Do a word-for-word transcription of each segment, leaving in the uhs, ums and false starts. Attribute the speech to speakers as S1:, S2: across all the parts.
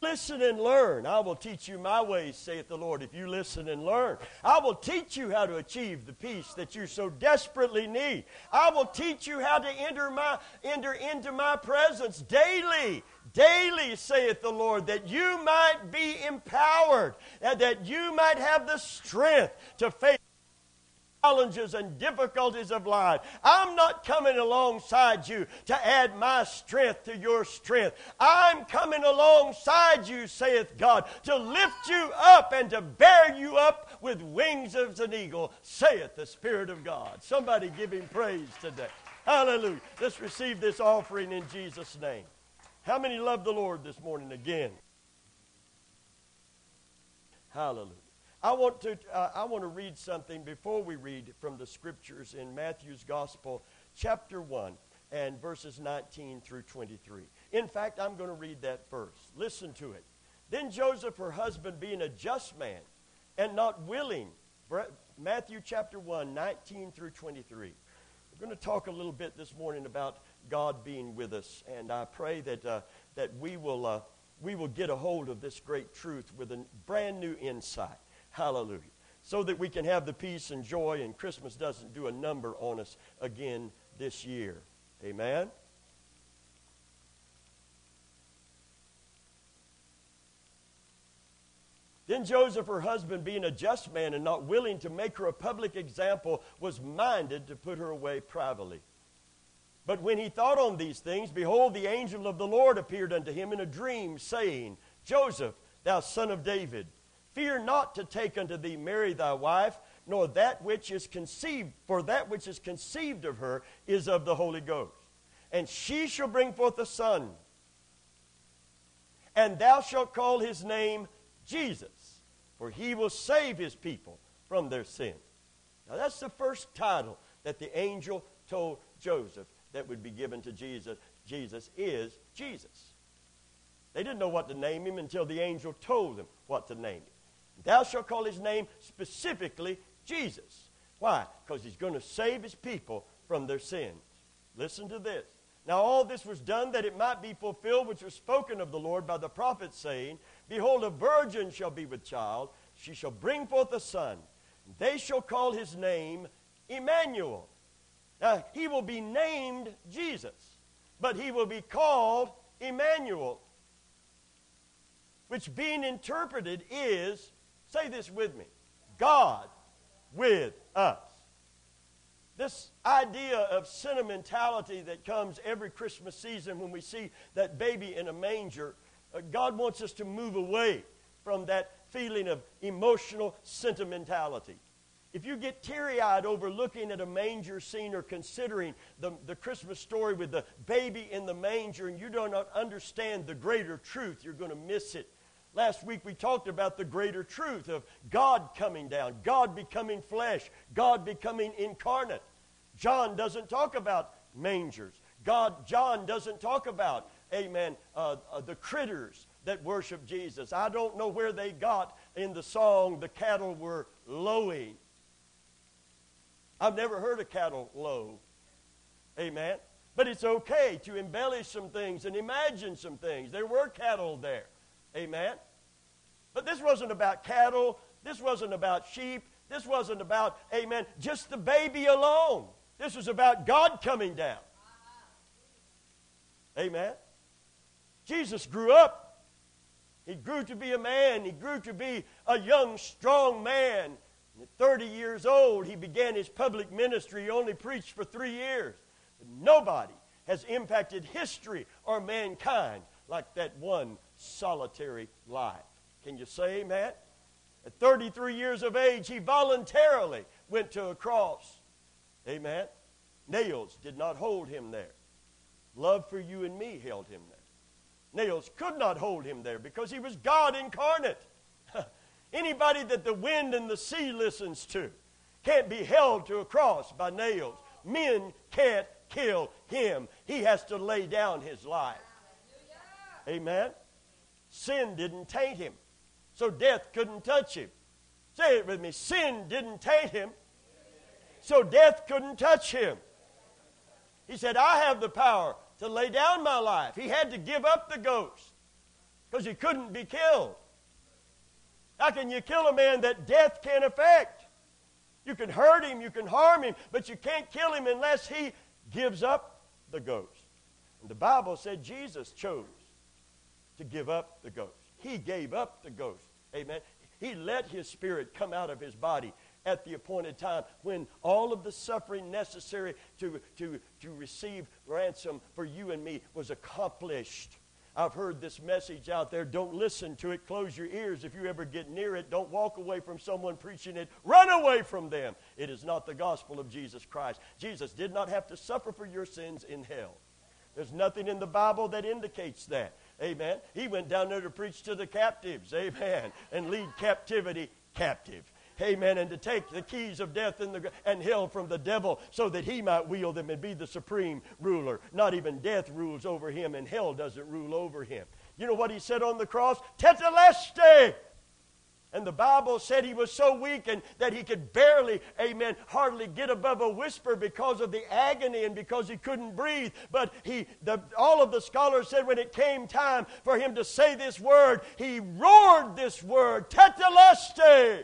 S1: Listen and learn. I will teach you my ways, saith the Lord, if you listen and learn. I will teach you how to achieve the peace that you so desperately need. I will teach you how to enter my enter into my presence daily. Daily, saith the Lord, that you might be empowered, and that you might have the strength to face challenges and difficulties of life. I'm not coming alongside you to add my strength to your strength. I'm coming alongside you, saith God, to lift you up and to bear you up with wings as an eagle, saith the Spirit of God. Somebody give him praise today. Hallelujah. Let's receive this offering in Jesus' name. How many love the Lord this morning again? Hallelujah. I want to uh, I want to read something before we read from the scriptures in Matthew's Gospel, chapter one, and verses nineteen through twenty-three. In fact, I'm going to read that first. Listen to it. Then Joseph, her husband, being a just man and not willing, Matthew chapter one, nineteen through twenty-three. We're going to talk a little bit this morning about God being with us, and I pray that uh, that we will uh, we will get a hold of this great truth with a brand new insight. Hallelujah. So that we can have the peace and joy, and Christmas doesn't do a number on us again this year. Amen? Then Joseph, her husband, being a just man and not willing to make her a public example, was minded to put her away privately. But when he thought on these things, behold, the angel of the Lord appeared unto him in a dream, saying, Joseph, thou son of David, fear not to take unto thee Mary thy wife, nor that which is conceived, for that which is conceived of her is of the Holy Ghost. And she shall bring forth a son, and thou shalt call his name Jesus, for he will save his people from their sins. Now that's the first title that the angel told Joseph that would be given to Jesus. Jesus is Jesus. They didn't know what to name him until the angel told them what to name him. Thou shalt call his name specifically Jesus. Why? Because he's going to save his people from their sins. Listen to this. Now all this was done that it might be fulfilled which was spoken of the Lord by the prophet, saying, Behold, a virgin shall be with child. She shall bring forth a son. They shall call his name Emmanuel. Now he will be named Jesus, but he will be called Emmanuel, which being interpreted is, say this with me, God with us. This idea of sentimentality that comes every Christmas season when we see that baby in a manger, uh, God wants us to move away from that feeling of emotional sentimentality. If you get teary-eyed over looking at a manger scene or considering the, the Christmas story with the baby in the manger and you do not understand the greater truth, you're going to miss it. Last week we talked about the greater truth of God coming down, God becoming flesh, God becoming incarnate. John doesn't talk about mangers. God, John doesn't talk about, amen, uh, uh, the critters that worship Jesus. I don't know where they got in the song, the cattle were lowing. I've never heard a cattle low. Amen. But it's okay to embellish some things and imagine some things. There were cattle there. Amen. But this wasn't about cattle. This wasn't about sheep. This wasn't about, amen, just the baby alone. This was about God coming down. Amen. Jesus grew up. He grew to be a man. He grew to be a young, strong man. At thirty years old, he began his public ministry. He only preached for three years. But nobody has impacted history or mankind like that one solitary life. Can you say amen? At thirty-three years of age, he voluntarily went to a cross. Amen. Nails did not hold him there. Love for you and me held him there. Nails could not hold him there because he was God incarnate. Anybody that the wind and the sea listens to can't be held to a cross by nails. Men can't kill him. He has to lay down his life. Amen. Sin didn't taint him, so death couldn't touch him. Say it with me. Sin didn't taint him, so death couldn't touch him. He said, I have the power to lay down my life. He had to give up the ghost because he couldn't be killed. How can you kill a man that death can't affect? You can hurt him, you can harm him, but you can't kill him unless he gives up the ghost. And the Bible said Jesus chose to give up the ghost. He gave up the ghost. Amen. He let his spirit come out of his body at the appointed time when all of the suffering necessary to, to, to receive ransom for you and me was accomplished. I've heard this message out there. Don't listen to it. Close your ears. If you ever get near it, don't walk away from someone preaching it. Run away from them. It is not the gospel of Jesus Christ. Jesus did not have to suffer for your sins in hell. There's nothing in the Bible that indicates that. Amen. He went down there to preach to the captives. Amen. And lead captivity captive. Amen. And to take the keys of death and, the, and hell from the devil so that he might wield them and be the supreme ruler. Not even death rules over him, and hell doesn't rule over him. You know what he said on the cross? Tetelestai. And the Bible said he was so weak and that he could barely, amen, hardly get above a whisper because of the agony and because he couldn't breathe. But he, the, all of the scholars said when it came time for him to say this word, he roared this word, Tetelestai.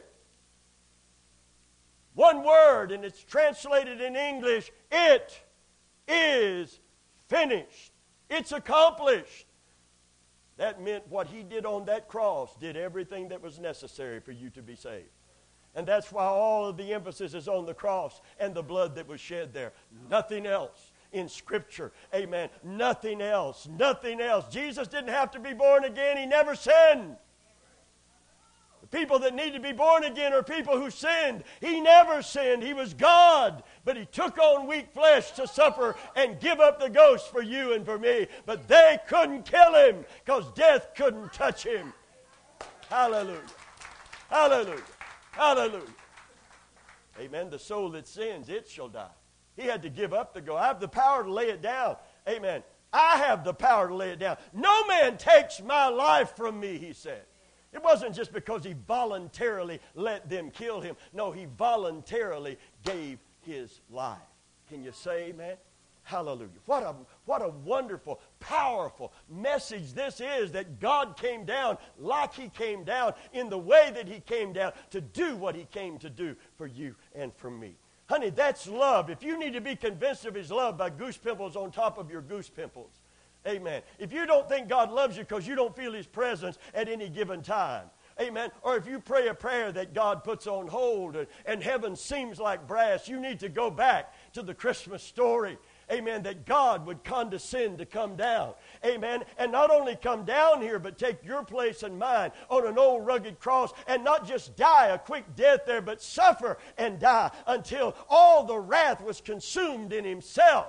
S1: One word, and it's translated in English, it is finished. It's accomplished. That meant what he did on that cross did everything that was necessary for you to be saved. And that's why all of the emphasis is on the cross and the blood that was shed there. Nothing else in Scripture. Amen. Nothing else. Nothing else. Jesus didn't have to be born again. He never sinned. People that need to be born again are people who sinned. He never sinned. He was God. But he took on weak flesh to suffer and give up the ghost for you and for me. But they couldn't kill him because death couldn't touch him. Hallelujah. Hallelujah. Hallelujah. Amen. The soul that sins, it shall die. He had to give up the ghost. I have the power to lay it down. Amen. I have the power to lay it down. No man takes my life from me, he said. It wasn't just because he voluntarily let them kill him. No, he voluntarily gave his life. Can you say amen? Hallelujah. What a, what a wonderful, powerful message this is, that God came down like he came down in the way that he came down to do what he came to do for you and for me. Honey, that's love. If you need to be convinced of his love by goose pimples on top of your goose pimples, amen. If you don't think God loves you because you don't feel his presence at any given time, amen, or if you pray a prayer that God puts on hold and, and heaven seems like brass, you need to go back to the Christmas story, amen, that God would condescend to come down, amen, and not only come down here, but take your place and mine on an old rugged cross and not just die a quick death there, but suffer and die until all the wrath was consumed in himself.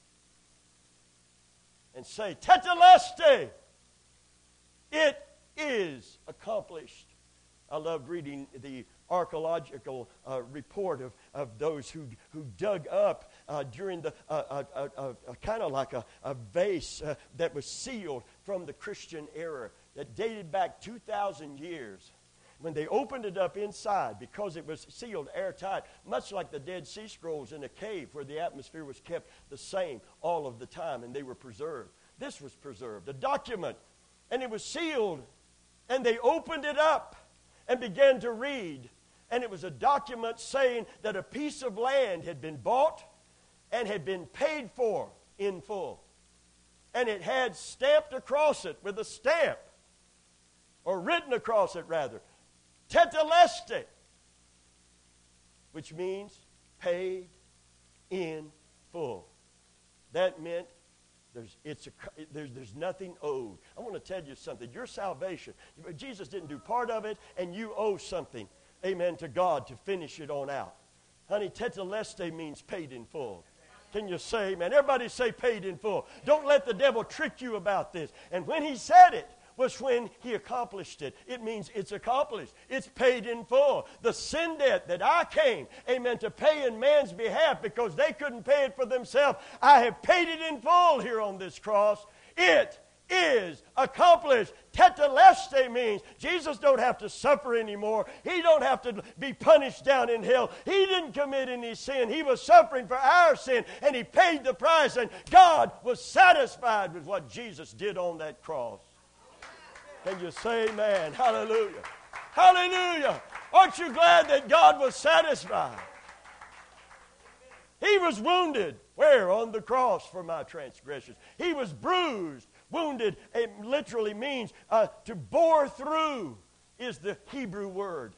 S1: And say, Tetelestai, it is accomplished. I loved reading the archaeological uh, report of, of those who, who dug up uh, during the, uh, uh, uh, uh, kind of like a, a vase uh, that was sealed from the Christian era that dated back two thousand years. When they opened it up inside, because it was sealed airtight, much like the Dead Sea Scrolls in a cave where the atmosphere was kept the same all of the time and they were preserved. This was preserved, a document, and it was sealed, and they opened it up and began to read, and it was a document saying that a piece of land had been bought and had been paid for in full, and it had stamped across it with a stamp, or written across it rather, Tetelestai, which means paid in full. That meant there's, it's a, there's, there's nothing owed. I want to tell you something. Your salvation, Jesus didn't do part of it, and you owe something, amen, to God to finish it on out. Honey, Tetelestai means paid in full. Can you say amen? Everybody say paid in full. Don't let the devil trick you about this. And when he said it, was when he accomplished it. It means it's accomplished. It's paid in full. The sin debt that I came, amen, to pay in man's behalf because they couldn't pay it for themselves, I have paid it in full here on this cross. It is accomplished. Tetelestai means Jesus don't have to suffer anymore. He don't have to be punished down in hell. He didn't commit any sin. He was suffering for our sin, and he paid the price, and God was satisfied with what Jesus did on that cross. Can you say amen? Hallelujah. Hallelujah. Aren't you glad that God was satisfied? He was wounded. Where? On the cross for my transgressions. He was bruised. Wounded, it literally means uh, to bore through is the Hebrew word.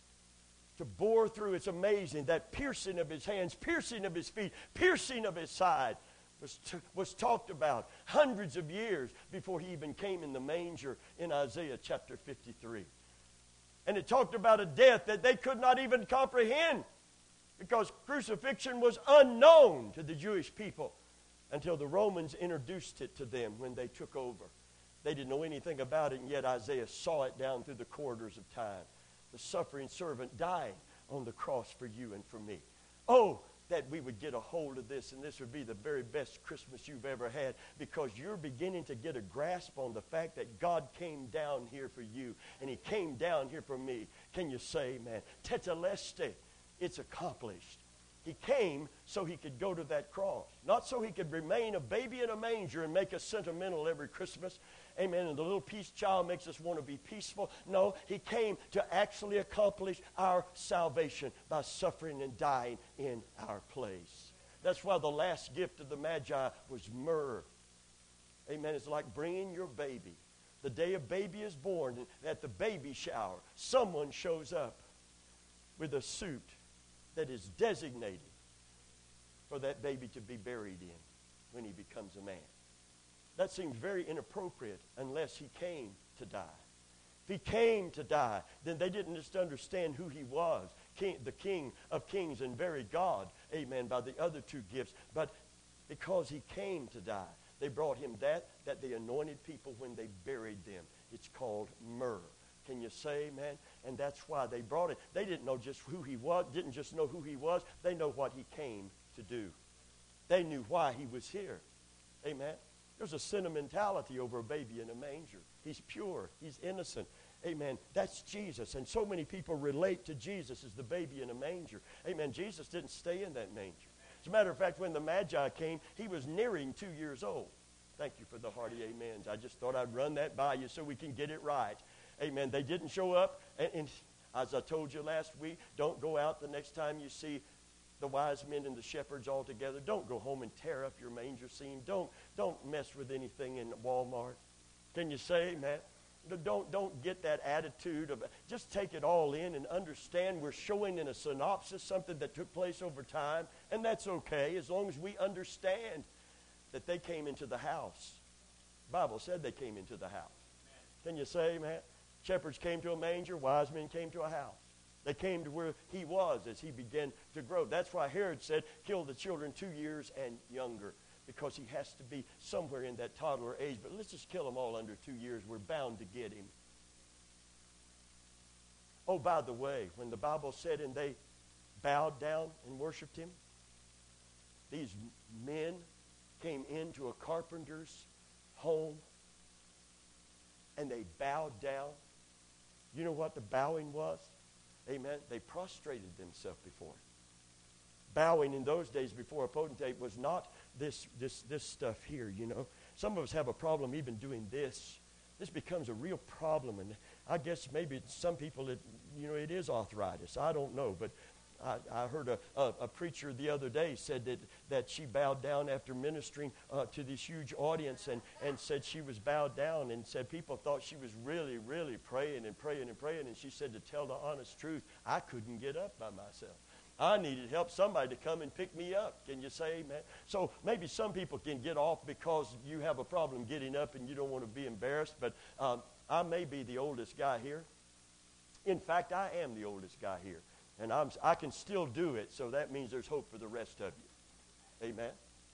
S1: To bore through. It's amazing. That piercing of his hands, piercing of his feet, piercing of his side was, t- was talked about hundreds of years before he even came in the manger in Isaiah chapter fifty-three. And it talked about a death that they could not even comprehend because crucifixion was unknown to the Jewish people until the Romans introduced it to them when they took over. They didn't know anything about it, and yet Isaiah saw it down through the corridors of time. The suffering servant dying on the cross for you and for me. Oh, that we would get a hold of this, and this would be the very best Christmas you've ever had because you're beginning to get a grasp on the fact that God came down here for you, and he came down here for me. Can you say, man, tetelestai, it's accomplished. He came so he could go to that cross, not so he could remain a baby in a manger and make us sentimental every Christmas. Amen. And the little peace child makes us want to be peaceful. No, he came to actually accomplish our salvation by suffering and dying in our place. That's why the last gift of the Magi was myrrh. Amen. It's like bringing your baby. The day a baby is born, at the baby shower, someone shows up with a suit that is designated for that baby to be buried in when he becomes a man. That seems very inappropriate unless he came to die. If he came to die, then they didn't just understand who he was, king, the King of kings and very God, amen, by the other two gifts. But because he came to die, they brought him that, that they anointed people when they buried them. It's called myrrh. Can you say amen? And that's why they brought it. They didn't know just who he was, didn't just know who he was. They know what he came to do. They knew why he was here. Amen? There's a sentimentality over a baby in a manger. He's pure. He's innocent. Amen. That's Jesus. And so many people relate to Jesus as the baby in a manger. Amen. Jesus didn't stay in that manger. As a matter of fact, when the Magi came, he was nearing two years old. Thank you for the hearty amens. I just thought I'd run that by you so we can get it right. Amen. They didn't show up. And, and as I told you last week, don't go out the next time you see the wise men and the shepherds all together. Don't go home and tear up your manger scene. Don't, don't mess with anything in Walmart. Can you say, man? Don't, don't get that attitude of, just take it all in and understand we're showing in a synopsis something that took place over time, and that's okay as long as we understand that they came into the house. The Bible said they came into the house. Can you say, man? Shepherds came to a manger, wise men came to a house. They came to where he was as he began to grow. That's why Herod said, kill the children two years and younger, because he has to be somewhere in that toddler age. But let's just kill them all under two years. We're bound to get him. Oh, by the way, when the Bible said, and they bowed down and worshiped him, these men came into a carpenter's home, and they bowed down. You know what the bowing was? Amen. They prostrated themselves before him. Bowing in those days before a potentate was not this, this, this stuff here, you know. Some of us have a problem even doing this. This becomes a real problem, and I guess maybe some people, it, you know, it is arthritis. I don't know, but I, I heard a, a, a preacher the other day said that, that she bowed down after ministering uh, to this huge audience and, and said she was bowed down and said people thought she was really, really praying and praying and praying. And she said, to tell the honest truth, I couldn't get up by myself. I needed help, somebody to come and pick me up. Can you say amen? So maybe some people can get off because you have a problem getting up and you don't want to be embarrassed. But um, I may be the oldest guy here. In fact, I am the oldest guy here. And I'm, I can still do it, so that means there's hope for the rest of you. Amen?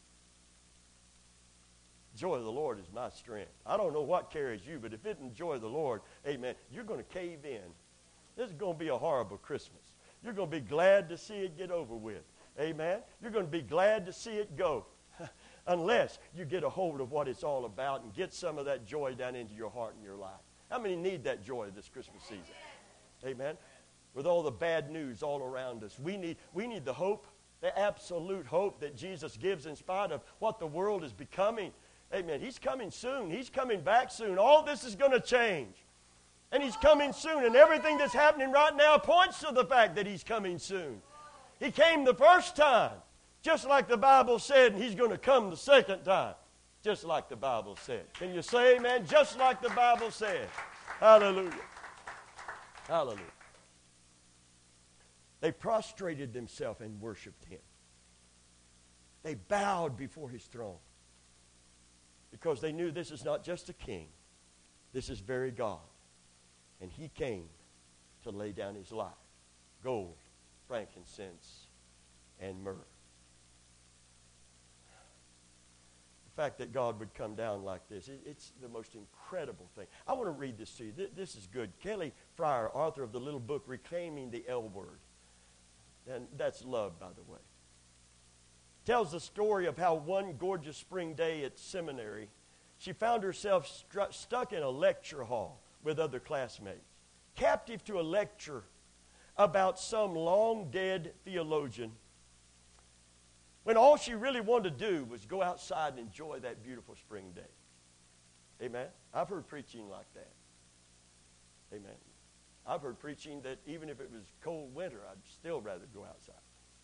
S1: Joy of the Lord is my strength. I don't know what carries you, but if it isn't joy of the Lord, amen, you're going to cave in. This is going to be a horrible Christmas. You're going to be glad to see it get over with. Amen? You're going to be glad to see it go. Unless you get a hold of what it's all about and get some of that joy down into your heart and your life. How many need that joy this Christmas season? Amen? With all the bad news all around us. We need, we need the hope, the absolute hope that Jesus gives in spite of what the world is becoming. Amen. He's coming soon. He's coming back soon. All this is going to change. And He's coming soon. And everything that's happening right now points to the fact that He's coming soon. He came the first time, just like the Bible said, and He's going to come the second time, just like the Bible said. Can you say amen? Just like the Bible said. Hallelujah. Hallelujah. They prostrated themselves and worshiped Him. They bowed before His throne because they knew this is not just a king. This is very God. And He came to lay down His life. Gold, frankincense, and myrrh. The fact that God would come down like this, it, it's the most incredible thing. I want to read this to you. This, this is good. Kelly Fryer, author of the little book, Reclaiming the L Word. And that's love, by the way. Tells the story of how one gorgeous spring day at seminary, she found herself stru- stuck in a lecture hall with other classmates, captive to a lecture about some long-dead theologian, when all she really wanted to do was go outside and enjoy that beautiful spring day. Amen? I've heard preaching like that. Amen. I've heard preaching that even if it was cold winter, I'd still rather go outside.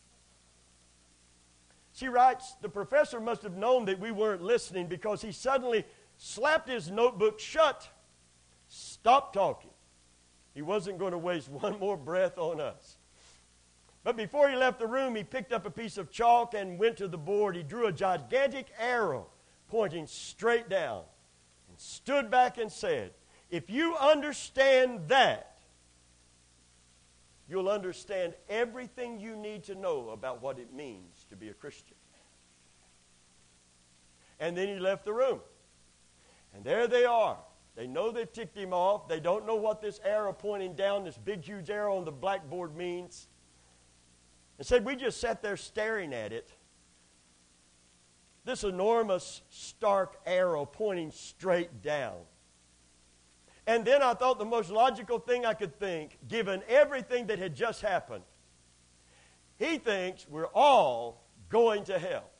S1: She writes, the professor must have known that we weren't listening because he suddenly slapped his notebook shut, stopped talking. He wasn't going to waste one more breath on us. But before he left the room, he picked up a piece of chalk and went to the board. He drew a gigantic arrow pointing straight down and stood back and said, if you understand that, you'll understand everything you need to know about what it means to be a Christian. And then he left the room. And there they are. They know they've ticked him off. They don't know what this arrow pointing down, this big, huge arrow on the blackboard means. And said, we just sat there staring at it. This enormous, stark arrow pointing straight down. And then I thought the most logical thing I could think, given everything that had just happened, he thinks we're all going to hell.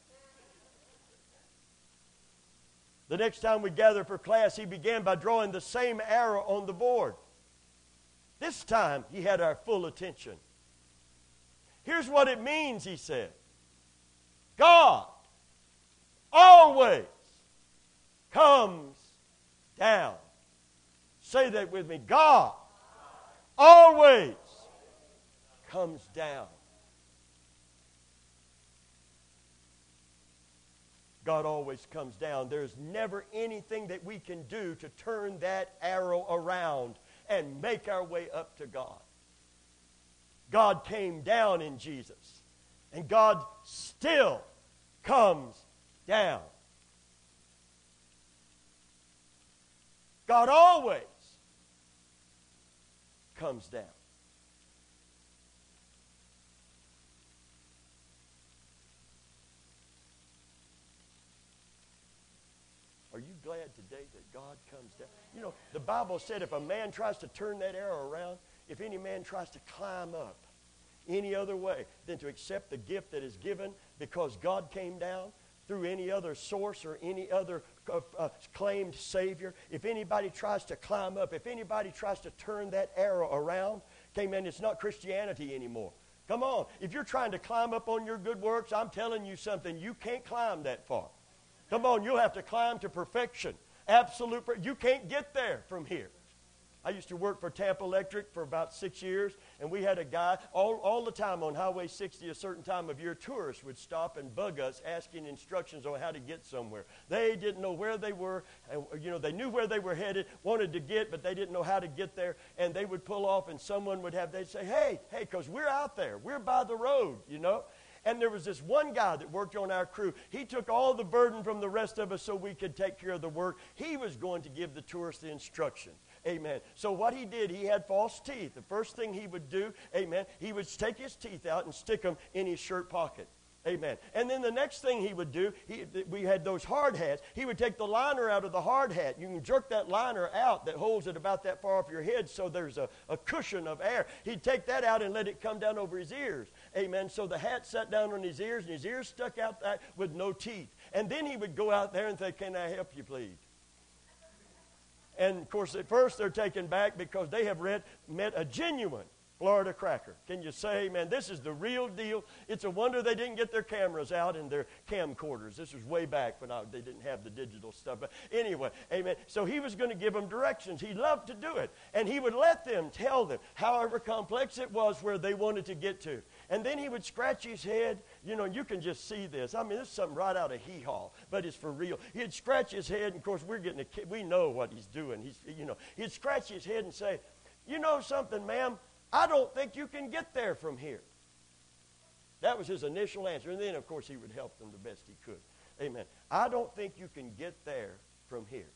S1: The next time we gathered for class, he began by drawing the same arrow on the board. This time, he had our full attention. Here's what it means, he said. God always comes down. Say that with me. God always comes down. God always comes down. There's never anything that we can do to turn that arrow around and make our way up to God. God came down in Jesus, and God still comes down. God always comes down. Are you glad today that God comes down? You know, the Bible said if a man tries to turn that arrow around, if any man tries to climb up any other way than to accept the gift that is given because God came down through any other source or any other uh, uh, claimed Savior, if anybody tries to climb up, if anybody tries to turn that arrow around, okay, man, it's not Christianity anymore. Come on. If you're trying to climb up on your good works, I'm telling you something, you can't climb that far. Come on, you'll have to climb to perfection. Absolute, per- you can't get there from here. I used to work for Tampa Electric for about six years, and we had a guy all, all the time on Highway sixty, a certain time of year, tourists would stop and bug us asking instructions on how to get somewhere. They didn't know where they were, and, you know, they knew where they were headed, wanted to get, but they didn't know how to get there, and they would pull off, and someone would have, they'd say, hey, hey, because we're out there, we're by the road, you know. And there was this one guy that worked on our crew. He took all the burden from the rest of us so we could take care of the work. He was going to give the tourists the instruction. Amen. So what he did, he had false teeth. The first thing he would do, amen, he would take his teeth out and stick them in his shirt pocket. Amen. And then the next thing he would do, he, we had those hard hats. He would take the liner out of the hard hat. You can jerk that liner out that holds it about that far off your head so there's a, a cushion of air. He'd take that out and let it come down over his ears. Amen. So the hat sat down on his ears, and his ears stuck out there with no teeth. And then he would go out there and say, can I help you, please? And, of course, at first they're taken back because they have read, met a genuine Florida cracker. Can you say, man, this is the real deal? It's a wonder they didn't get their cameras out and their camcorders. This was way back when I, they didn't have the digital stuff. But anyway, amen. So he was going to give them directions. He loved to do it. And he would let them tell them, however complex it was, where they wanted to get to. And then he would scratch his head. You know, you can just see this. I mean, this is something right out of Hee Haw, but it's for real. He'd scratch his head, and of course, we're getting a kid. We know what he's doing. He's, you know, he'd scratch his head and say, you know something, ma'am? I don't think you can get there from here. That was his initial answer. And then, of course, he would help them the best he could. Amen. I don't think you can get there from here.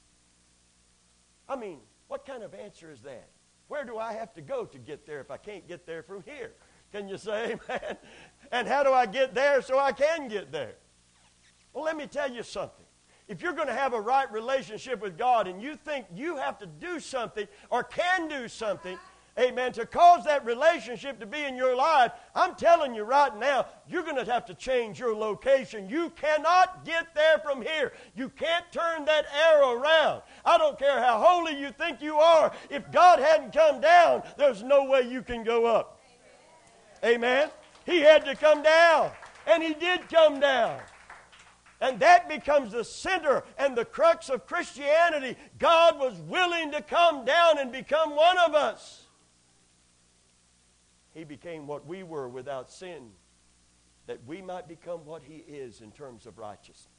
S1: I mean, what kind of answer is that? Where do I have to go to get there if I can't get there from here? Can you say amen? And how do I get there so I can get there? Well, let me tell you something. If you're going to have a right relationship with God and you think you have to do something or can do something, amen, to cause that relationship to be in your life, I'm telling you right now, you're going to have to change your location. You cannot get there from here. You can't turn that arrow around. I don't care how holy you think you are. If God hadn't come down, there's no way you can go up. Amen? He had to come down, and he did come down. And that becomes the center and the crux of Christianity. God was willing to come down and become one of us. He became what we were without sin, that we might become what he is in terms of righteousness.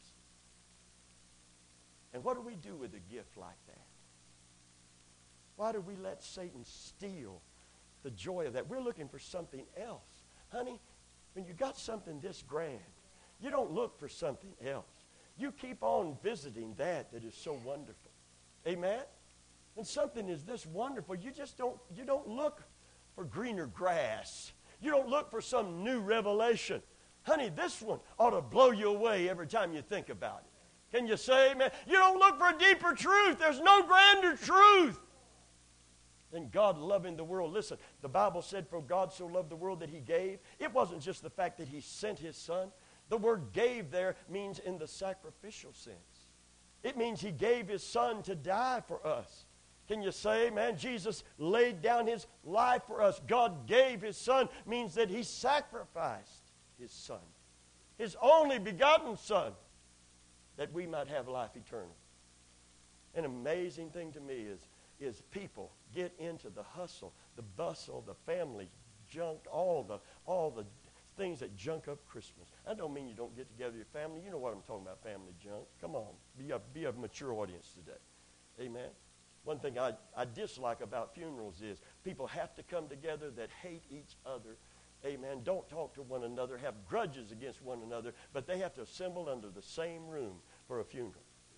S1: And what do we do with a gift like that? Why do we let Satan steal the joy of that? We're looking for something else. Honey, when you got something this grand, you don't look for something else. You keep on visiting that that is so wonderful. Amen? When something is this wonderful, you just don't, you don't look for greener grass. You don't look for some new revelation. Honey, this one ought to blow you away every time you think about it. Can you say amen? You don't look for a deeper truth. There's no grander truth than God loving the world. Listen, the Bible said, for God so loved the world that he gave. It wasn't just the fact that he sent his son. The word gave there means in the sacrificial sense. It means he gave his son to die for us. Can you say, man, Jesus laid down his life for us. God gave his son means that he sacrificed his son, his only begotten son, that we might have life eternal. An amazing thing to me is, is people get into the hustle, the bustle, the family junk, all the, all the things that junk up Christmas. I don't mean you don't get together with your family. You know what I'm talking about, family junk. Come on, be a, be a mature audience today. Amen. One thing I, I dislike about funerals is people have to come together that hate each other. Amen. Don't talk to one another, have grudges against one another, but they have to assemble under the same room for a funeral.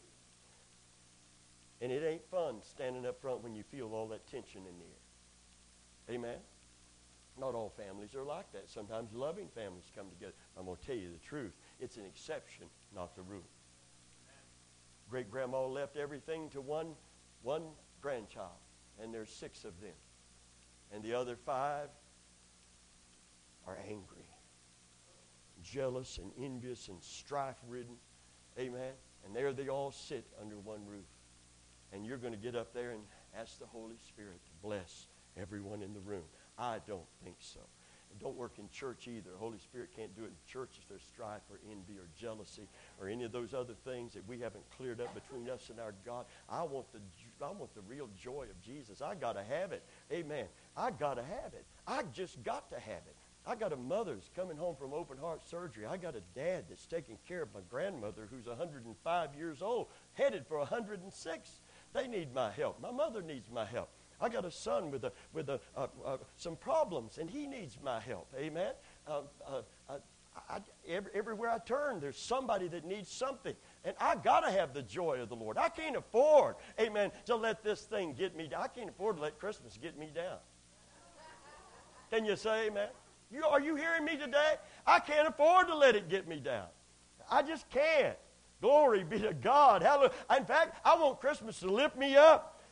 S1: And it ain't fun standing up front when you feel all that tension in the air. Amen. Not all families are like that. Sometimes loving families come together. I'm going to tell you the truth. It's an exception, not the rule. Great-grandma left everything to one, one grandchild, and there's six of them. And the other five are angry, jealous and envious and strife-ridden. Amen. And there they all sit under one roof. And you're going to get up there and ask the Holy Spirit to bless everyone in the room. I don't think so. And don't work in church either. The Holy Spirit can't do it in church if there's strife or envy or jealousy or any of those other things that we haven't cleared up between us and our God. I want the I want the real joy of Jesus. I got to have it. Amen. I got to have it. I just got to have it. I got a mother who's coming home from open heart surgery. I got a dad that's taking care of my grandmother who's one hundred five years old, headed for one hundred six. They need my help. My mother needs my help. I got a son with a, with a, uh, uh, some problems, and he needs my help. Amen? Uh, uh, uh, I, every, everywhere I turn, there's somebody that needs something. And I got to have the joy of the Lord. I can't afford, amen, to let this thing get me down. I can't afford to let Christmas get me down. Can you say amen? You, are you hearing me today? I can't afford to let it get me down. I just can't. Glory be to God. Hallelujah. In fact, I want Christmas to lift me up.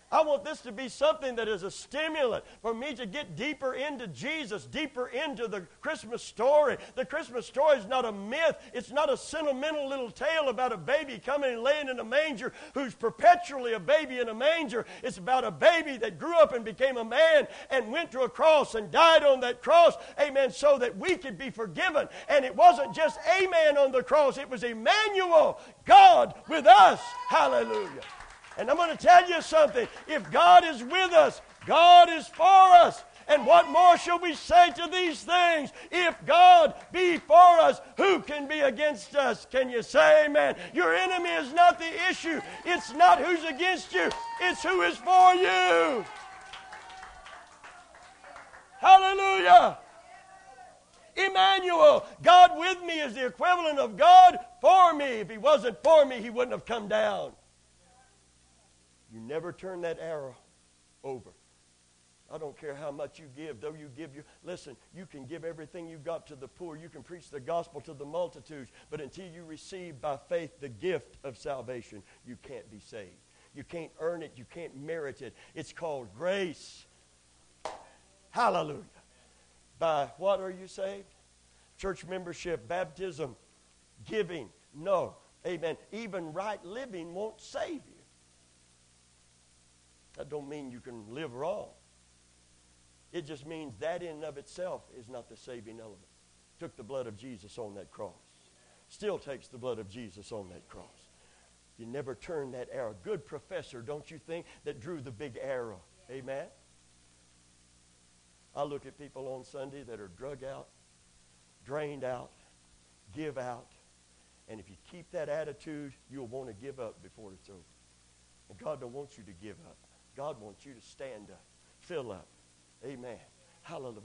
S1: I want this to be something that is a stimulant for me to get deeper into Jesus, deeper into the Christmas story. The Christmas story is not a myth. It's not a sentimental little tale about a baby coming and laying in a manger who's perpetually a baby in a manger. It's about a baby that grew up and became a man and went to a cross and died on that cross, amen, so that we could be forgiven. And it wasn't just a man on the cross. It was Emmanuel, God with us. Hallelujah. And I'm going to tell you something. If God is with us, God is for us. And what more shall we say to these things? If God be for us, who can be against us? Can you say amen? Your enemy is not the issue. It's not who's against you. It's who is for you. Hallelujah. Emmanuel, God with me, is the equivalent of God for me. If He wasn't for me, He wouldn't have come down. You never turn that arrow over. I don't care how much you give, though you give your... Listen, you can give everything you've got to the poor. You can preach the gospel to the multitudes. But until you receive by faith the gift of salvation, you can't be saved. You can't earn it. You can't merit it. It's called grace. Hallelujah. By what are you saved? Church membership, baptism, giving. No. Amen. Even right living won't save you. That don't mean you can live wrong. It just means that in and of itself is not the saving element. Took the blood of Jesus on that cross. Still takes the blood of Jesus on that cross. You never turn that arrow. Good professor, don't you think, that drew the big arrow. Amen? I look at people on Sunday that are drug out, drained out, give out. And if you keep that attitude, you'll want to give up before it's over. And God don't want you to give up. God wants you to stand up, fill up. Amen. Hallelujah.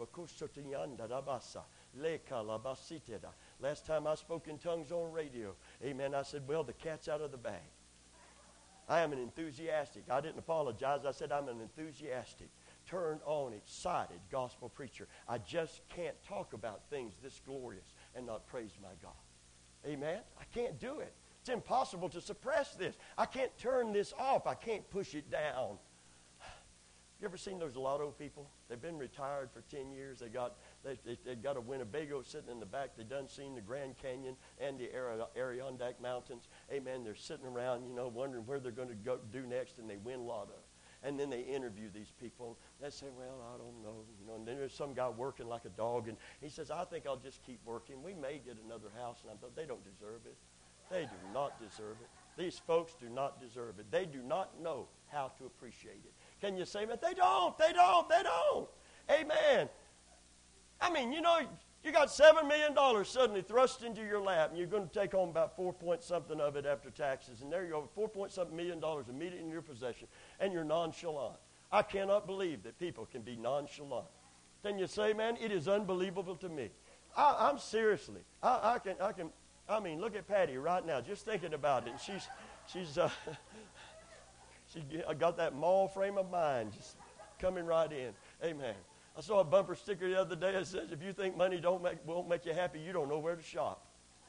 S1: Last time I spoke in tongues on radio, amen, I said, well, the cat's out of the bag. I am an enthusiastic. I didn't apologize. I said I'm an enthusiastic, turned on, excited gospel preacher. I just can't talk about things this glorious and not praise my God. Amen. I can't do it. It's impossible to suppress this. I can't turn this off. I can't push it down. You ever seen those lotto people? They've been retired for ten years. They got they, they, they got a Winnebago sitting in the back. They done seen the Grand Canyon and the Adirondack Mountains. Amen. They're sitting around, you know, wondering where they're going to go do next, and they win lotto. And then they interview these people. They say, well, I don't know. You know, and then there's some guy working like a dog, and he says, I think I'll just keep working. We may get another house. And I thought, they don't deserve it. They do not deserve it. These folks do not deserve it. They do not know how to appreciate it. Can you say that? They don't. They don't. They don't. Amen. I mean, you know, you got seven million dollars suddenly thrust into your lap, and you're going to take home about four point something of it after taxes. And there you go, four point something million dollars immediately in your possession, and you're nonchalant. I cannot believe that people can be nonchalant. Can you say, man, it is unbelievable to me. I, I'm seriously, I, I can, I can, I mean, look at Patty right now, just thinking about it. And she's, she's, uh, she got that mall frame of mind just coming right in. Amen. I saw a bumper sticker the other day that says, if you think money don't make, won't make you happy, you don't know where to shop.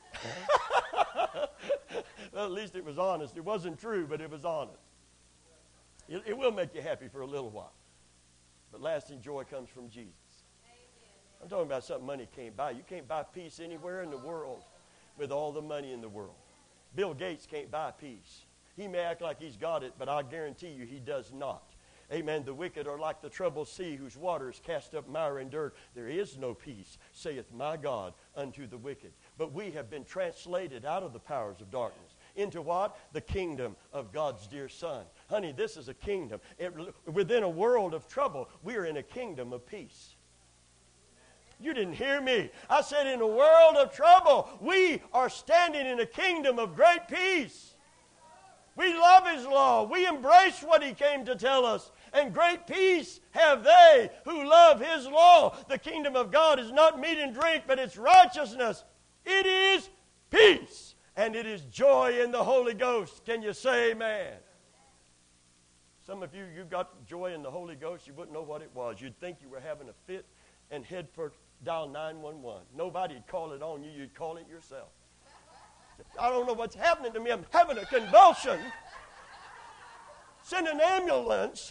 S1: Well, at least it was honest. It wasn't true, but it was honest. It, it will make you happy for a little while. But lasting joy comes from Jesus. Amen. I'm talking about something money can't buy. You can't buy peace anywhere in the world with all the money in the world. Bill Gates can't buy peace. He may act like he's got it, but I guarantee you he does not. Amen. The wicked are like the troubled sea whose waters cast up mire and dirt. There is no peace, saith my God, unto the wicked. But we have been translated out of the powers of darkness. Into what? The kingdom of God's dear Son. Honey, this is a kingdom. It, within a world of trouble, we are in a kingdom of peace. You didn't hear me. I said in a world of trouble, we are standing in a kingdom of great peace. We love His law. We embrace what He came to tell us. And great peace have they who love His law. The kingdom of God is not meat and drink, but it's righteousness. It is peace. And it is joy in the Holy Ghost. Can you say amen? Some of you, you got joy in the Holy Ghost. You wouldn't know what it was. You'd think you were having a fit and head for dial nine one one. Nobody'd call it on you. You'd call it yourself. I don't know what's happening to me. I'm having a convulsion. Send an ambulance.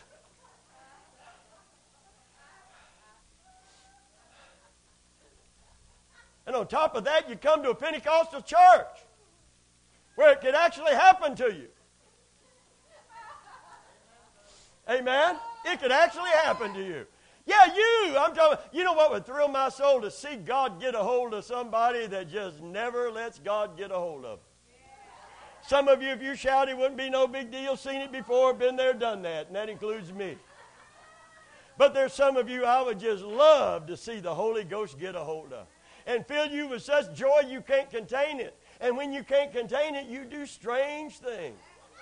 S1: And on top of that, you come to a Pentecostal church where it could actually happen to you. Amen? It could actually happen to you. Yeah, you. I'm talking. You know what would thrill my soul? To see God get a hold of somebody that just never lets God get a hold of. Some of you, if you shout, it wouldn't be no big deal. Seen it before, been there, done that, and that includes me. But there's some of you I would just love to see the Holy Ghost get a hold of and fill you with such joy you can't contain it. And when you can't contain it, you do strange things.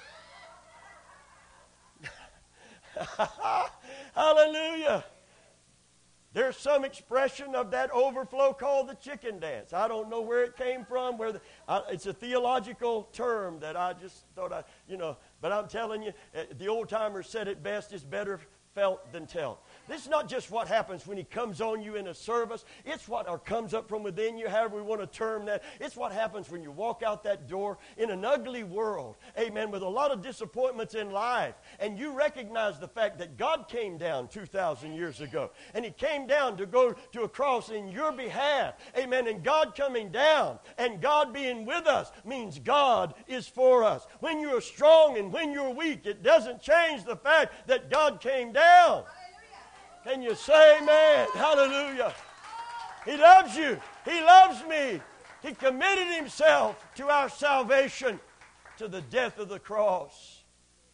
S1: Hallelujah. There's some expression of that overflow called the chicken dance. I don't know where it came from. Where the, I, it's a theological term that I just thought I, you know, but I'm telling you, the old timers said it best, it's better felt than tell. This is not just what happens when he comes on you in a service. It's what or comes up from within you, however we want to term that. It's what happens when you walk out that door in an ugly world, amen, with a lot of disappointments in life. And you recognize the fact that God came down two thousand years ago. And he came down to go to a cross in your behalf. Amen. And God coming down and God being with us means God is for us. When you're strong and when you're weak, it doesn't change the fact that God came down. Can you say amen? Hallelujah. He loves you. He loves me. He committed himself to our salvation, to the death of the cross.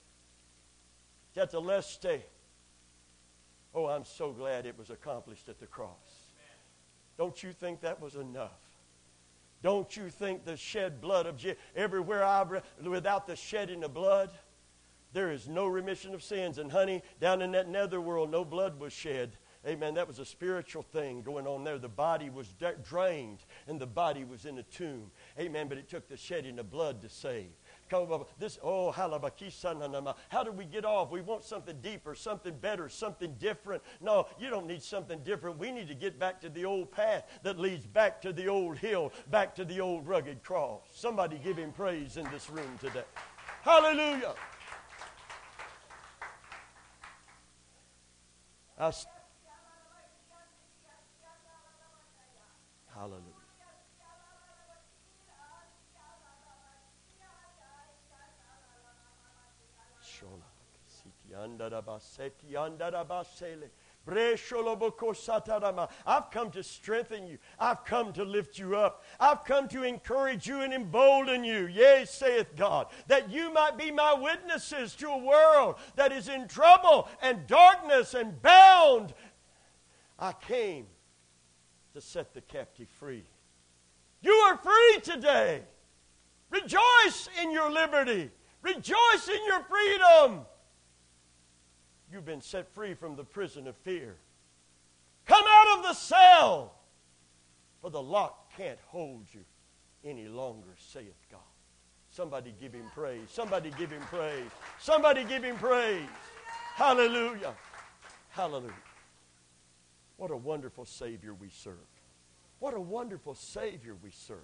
S1: Tetelestai. Oh, I'm so glad it was accomplished at the cross. Don't you think that was enough? Don't you think the shed blood of Jesus, everywhere I re- without the shedding of blood, there is no remission of sins. And honey, down in that netherworld, no blood was shed. Amen. That was a spiritual thing going on there. The body was de- drained, and the body was in a tomb. Amen. But it took the shedding of blood to save. This, oh, how do we get off? We want something deeper, something better, something different. No, you don't need something different. We need to get back to the old path that leads back to the old hill, back to the old rugged cross. Somebody give him praise in this room today. Hallelujah. I st- Hallelujah. I've come to strengthen you. I've come to lift you up. I've come to encourage you and embolden you. Yea, saith God, that you might be my witnesses to a world that is in trouble and darkness and bound. I came to set the captive free. You are free today. Rejoice in your liberty. Rejoice in your freedom. You've been set free from the prison of fear. Come out of the cell, for the lock can't hold you any longer, saith God. Somebody give him praise. Somebody give him praise. Somebody give him praise. Hallelujah. Hallelujah. What a wonderful Savior we serve. What a wonderful Savior we serve.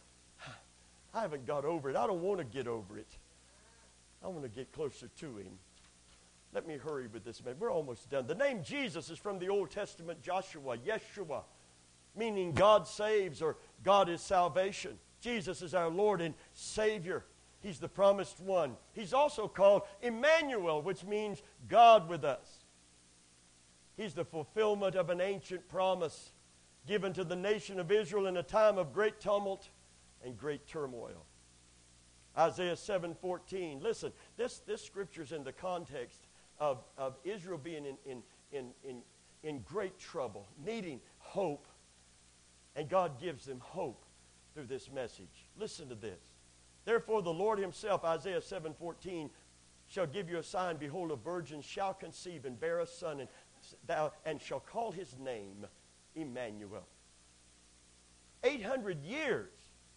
S1: I haven't got over it. I don't want to get over it. I want to get closer to him. Let me hurry with this, man. We're almost done. The name Jesus is from the Old Testament Joshua, Yeshua, meaning God saves or God is salvation. Jesus is our Lord and Savior. He's the promised one. He's also called Emmanuel, which means God with us. He's the fulfillment of an ancient promise given to the nation of Israel in a time of great tumult and great turmoil. Isaiah seven fourteen. Listen, this, this scripture is in the context of, of Israel being in, in, in, in, in great trouble, needing hope. And God gives them hope through this message. Listen to this. Therefore the Lord himself, Isaiah seven fourteen, shall give you a sign. Behold, a virgin shall conceive and bear a son, and, thou, and shall call his name Emmanuel. eight hundred years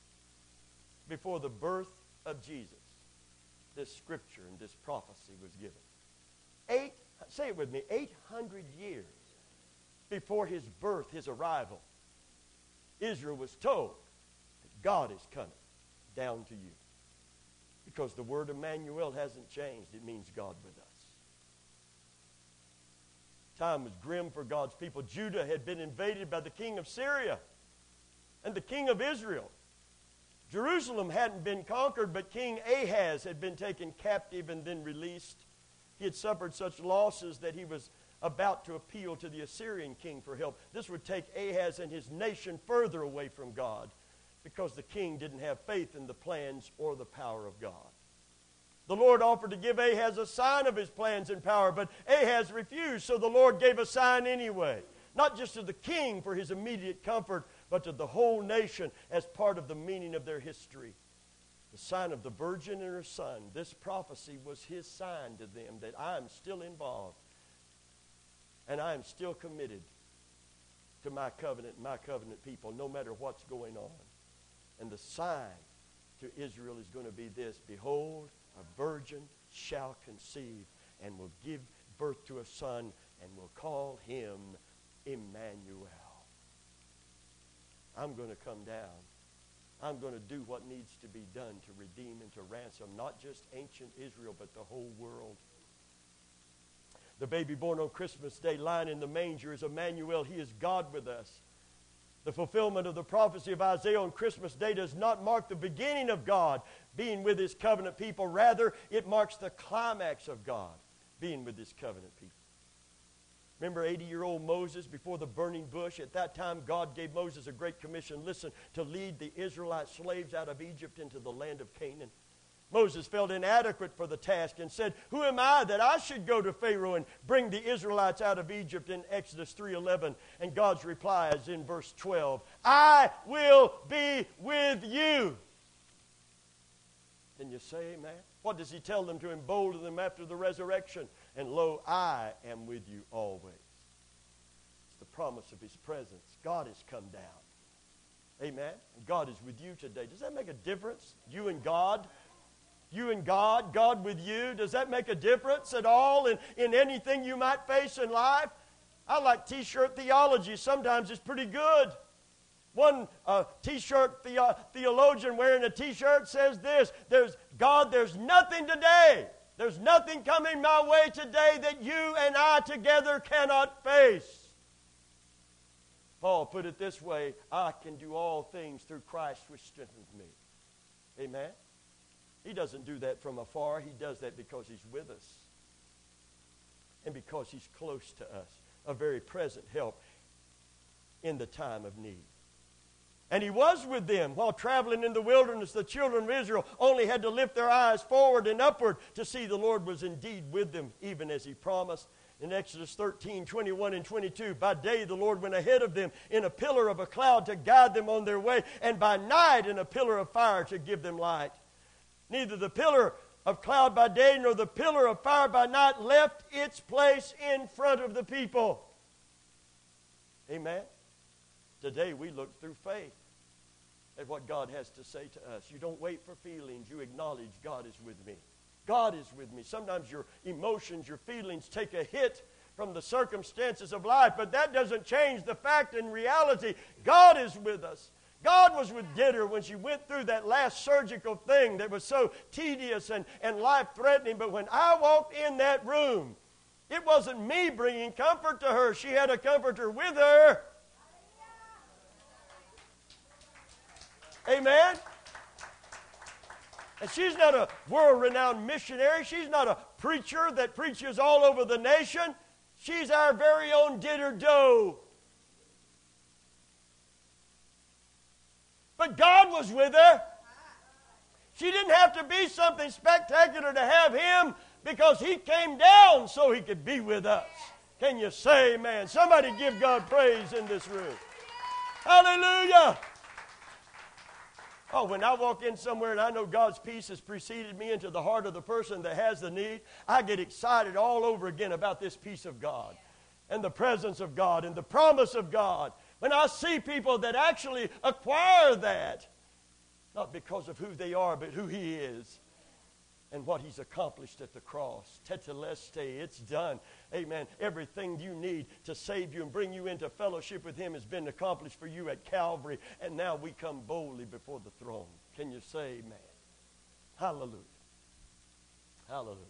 S1: before the birth of Jesus, this scripture and this prophecy was given. Eight, say it with me, eight hundred years before his birth, his arrival, Israel was told that God is coming down to you. Because the word Emmanuel hasn't changed. It means God with us. Time was grim for God's people. Judah had been invaded by the king of Syria and the king of Israel. Jerusalem hadn't been conquered, but King Ahaz had been taken captive and then released. He had suffered such losses that he was about to appeal to the Assyrian king for help. This would take Ahaz and his nation further away from God because the king didn't have faith in the plans or the power of God. The Lord offered to give Ahaz a sign of his plans and power, but Ahaz refused, so the Lord gave a sign anyway. Not just to the king for his immediate comfort, but to the whole nation as part of the meaning of their history. The sign of the virgin and her son. This prophecy was his sign to them that I am still involved and I am still committed to my covenant and my covenant people, no matter what's going on. And the sign to Israel is going to be this: behold, a virgin shall conceive and will give birth to a son and will call him Emmanuel. I'm going to come down. I'm going to do what needs to be done to redeem and to ransom not just ancient Israel, but the whole world. The baby born on Christmas Day, lying in the manger, is Emmanuel. He is God with us. The fulfillment of the prophecy of Isaiah on Christmas Day does not mark the beginning of God being with his covenant people. Rather, it marks the climax of God being with his covenant people. Remember eighty-year-old Moses before the burning bush? At that time, God gave Moses a great commission, listen, to lead the Israelite slaves out of Egypt into the land of Canaan. Moses felt inadequate for the task and said, who am I that I should go to Pharaoh and bring the Israelites out of Egypt in Exodus three eleven? And God's reply is in verse twelve, I will be with you. Can you say amen? What does he tell them to embolden them after the resurrection? And lo, I am with you always. It's the promise of his presence. God has come down. Amen? And God is with you today. Does that make a difference? You and God? You and God, God with you. Does that make a difference at all in, in anything you might face in life? I like T-shirt theology. Sometimes it's pretty good. One uh, T-shirt the, theologian wearing a T-shirt says this: There's God, there's nothing today. There's nothing coming my way today that you and I together cannot face. Paul put it this way: I can do all things through Christ which strengthens me. Amen? He doesn't do that from afar. He does that because he's with us. And because he's close to us. A very present help in the time of need. And he was with them while traveling in the wilderness. The children of Israel only had to lift their eyes forward and upward to see the Lord was indeed with them, even as he promised. In Exodus thirteen, twenty-one and twenty-two, by day the Lord went ahead of them in a pillar of a cloud to guide them on their way, and by night in a pillar of fire to give them light. Neither the pillar of cloud by day nor the pillar of fire by night left its place in front of the people. Amen? Today we look through faith at what God has to say to us. You don't wait for feelings. You acknowledge God is with me. God is with me. Sometimes your emotions, your feelings take a hit from the circumstances of life, but that doesn't change the fact and reality. God is with us. God was with Gitter when she went through that last surgical thing that was so tedious and, and life-threatening. But when I walked in that room, it wasn't me bringing comfort to her. She had a comforter with her. Amen? And she's not a world-renowned missionary. She's not a preacher that preaches all over the nation. She's our very own Ditter Doe. But God was with her. She didn't have to be something spectacular to have him, because he came down so he could be with us. Can you say amen? Somebody give God praise in this room. Hallelujah. Oh, when I walk in somewhere and I know God's peace has preceded me into the heart of the person that has the need, I get excited all over again about this peace of God and the presence of God and the promise of God. When I see people that actually acquire that, not because of who they are, but who he is and what he's accomplished at the cross. Teteleste, it's done. Amen. Everything you need to save you and bring you into fellowship with him has been accomplished for you at Calvary. And now we come boldly before the throne. Can you say amen? Hallelujah. Hallelujah.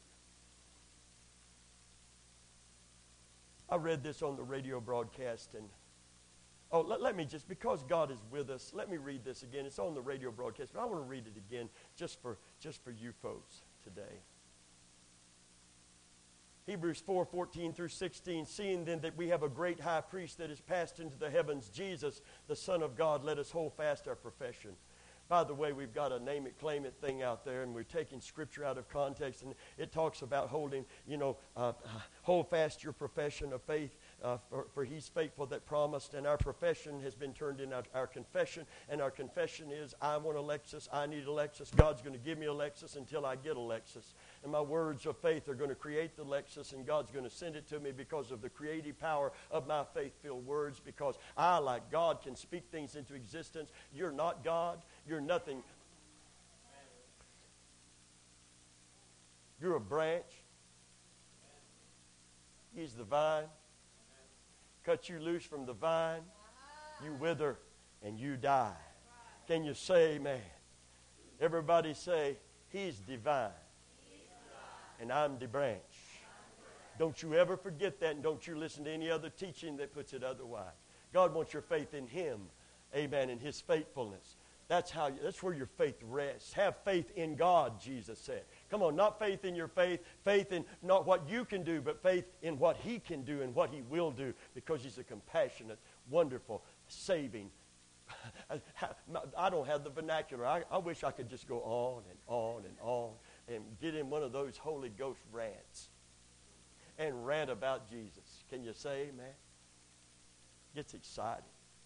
S1: I read this on the radio broadcast, and oh, let, let me just, because God is with us, let me read this again. It's on the radio broadcast, but I want to read it again just for, just for you folks today. Hebrews four, fourteen through sixteen, seeing then that we have a great high priest that is passed into the heavens, Jesus, the Son of God, let us hold fast our profession. By the way, we've got a name it, claim it thing out there, and we're taking Scripture out of context, and it talks about holding, you know, uh, hold fast your profession of faith, uh, for, for he's faithful that promised, and our profession has been turned into our, our confession, and our confession is, I want a Lexus, I need a Lexus, God's going to give me a Lexus until I get a Lexus. And my words of faith are going to create the Lexus, and God's going to send it to me because of the creative power of my faith-filled words, because I, like God, can speak things into existence. You're not God. You're nothing. You're a branch. He's the vine. Cut you loose from the vine, you wither and you die. Can you say amen? Everybody say, He's divine. And I'm the branch. Don't you ever forget that, and don't you listen to any other teaching that puts it otherwise. God wants your faith in Him. Amen. In His faithfulness. That's how. That's where your faith rests. Have faith in God, Jesus said. Come on, not faith in your faith, faith in not what you can do, but faith in what He can do and what He will do, because He's a compassionate, wonderful, saving. I don't have the vernacular. I, I wish I could just go on and on and on and get in one of those Holy Ghost rants and rant about Jesus. Can you say amen? Gets excited.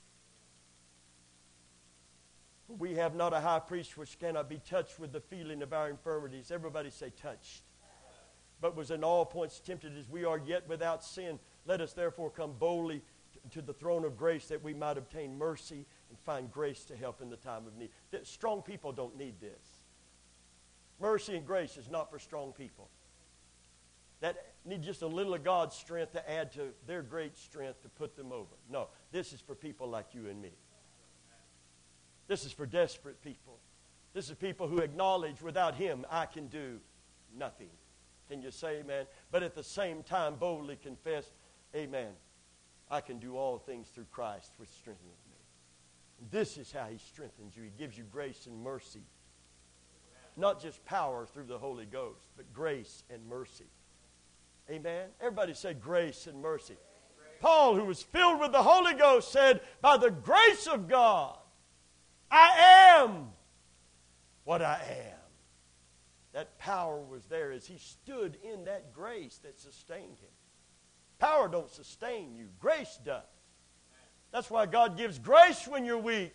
S1: We have not a high priest which cannot be touched with the feeling of our infirmities. Everybody say touched. But was in all points tempted as we are, yet without sin. Let us therefore come boldly to the throne of grace, that we might obtain mercy and find grace to help in the time of need. Strong people don't need this. Mercy and grace is not for strong people that need just a little of God's strength to add to their great strength to put them over. No, this is for people like you and me. This is for desperate people. This is people who acknowledge without Him I can do nothing. Can you say amen? But at the same time boldly confess, amen, I can do all things through Christ which strengthens me. This is how He strengthens you. He gives you grace and mercy. Not just power through the Holy Ghost, but grace and mercy. Amen? Everybody say grace and mercy. Grace. Paul, who was filled with the Holy Ghost, said, by the grace of God, I am what I am. That power was there as he stood in that grace that sustained him. Power don't sustain you. Grace does. That's why God gives grace when you're weak.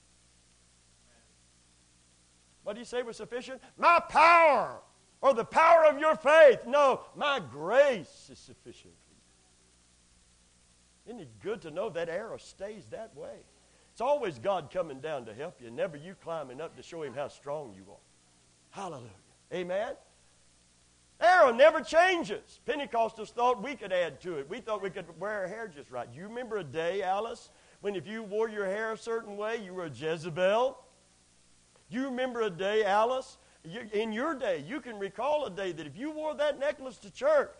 S1: What do you say was sufficient? My power, or the power of your faith. No, my grace is sufficient for you. Isn't it good to know that arrow stays that way? It's always God coming down to help you, never you climbing up to show Him how strong you are. Hallelujah. Amen? Arrow never changes. Pentecostals thought we could add to it. We thought we could wear our hair just right. You remember a day, Alice, when if you wore your hair a certain way, you were a Jezebel? You remember a day, Alice, you, in your day, you can recall a day that if you wore that necklace to church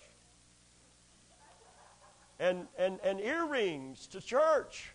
S1: and, and, and earrings to church,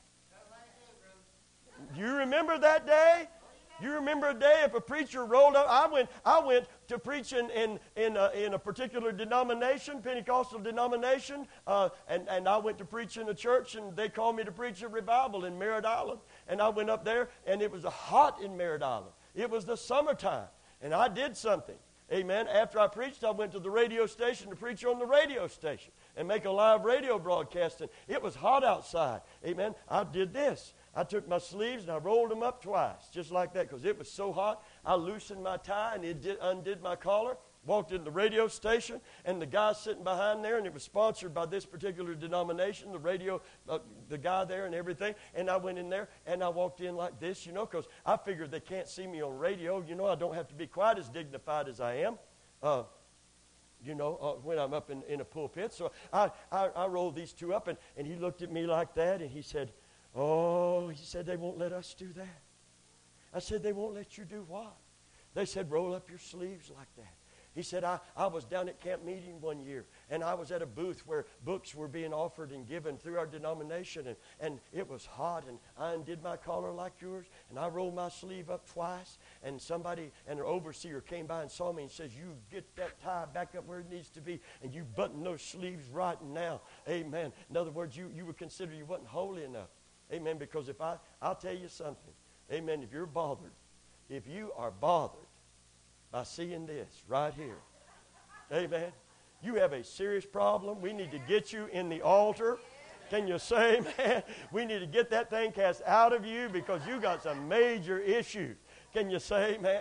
S1: you remember that day? You remember a day if a preacher rolled up? I went I went to preach in, in, in, a, in a particular denomination, Pentecostal denomination, uh, and, and I went to preach in a church, and they called me to preach a revival in Merritt Island. And I went up there, and it was hot in Merritt Island. It was the summertime, and I did something. Amen. After I preached, I went to the radio station to preach on the radio station and make a live radio broadcast. And it was hot outside. Amen. I did this. I took my sleeves and I rolled them up twice, just like that, because it was so hot. I loosened my tie and it did, undid my collar, walked in the radio station, and the guy sitting behind there, and it was sponsored by this particular denomination, the radio, uh, the guy there and everything. And I went in there and I walked in like this, you know, because I figured they can't see me on radio. You know, I don't have to be quite as dignified as I am. Uh, You know, uh, when I'm up in, in a pulpit. So I, I, I rolled these two up, and, and he looked at me like that, and he said, oh, he said, they won't let us do that. I said, they won't let you do what? They said, roll up your sleeves like that. He said, I, I was down at camp meeting one year, and I was at a booth where books were being offered and given through our denomination, and, and it was hot, and I undid my collar like yours, and I rolled my sleeve up twice, and somebody, and an overseer came by and saw me and says, you get that tie back up where it needs to be, and you button those sleeves right now. Amen. In other words, you, you would consider you wasn't holy enough. Amen. Because if I, I'll tell you something. Amen. If you're bothered, if you are bothered by seeing this right here, amen, you have a serious problem. We need to get you in the altar. Can you say, man, we need to get that thing cast out of you because you got some major issues. Can you say, man?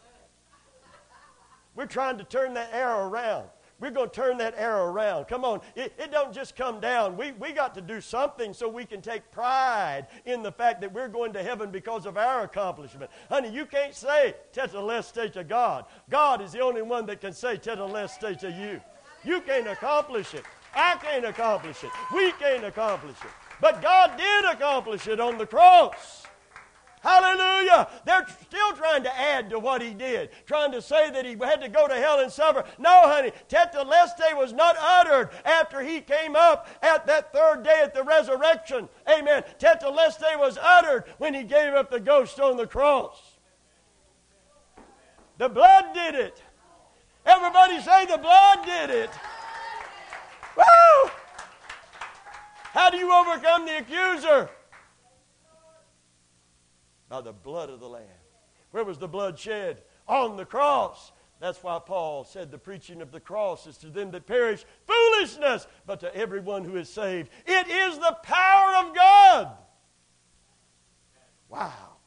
S1: We're trying to turn that arrow around. We're going to turn that arrow around. Come on. It, it don't just come down. We, we got to do something so we can take pride in the fact that we're going to heaven because of our accomplishment. Honey, you can't say tetelestai to God. God is the only one that can say tetelestai to you. You can't accomplish it. I can't accomplish it. We can't accomplish it. But God did accomplish it on the cross. Hallelujah. They're still trying to add to what he did, trying to say that he had to go to hell and suffer. No, honey, tetelestai was not uttered after he came up at that third day at the resurrection. Amen. Tetelestai was uttered when he gave up the ghost on the cross. The blood did it. Everybody say the blood did it. Woo! How do you overcome the accuser? By the blood of the Lamb. Where was the blood shed? On the cross. That's why Paul said the preaching of the cross is to them that perish foolishness, but to everyone who is saved, it is the power of God. Wow.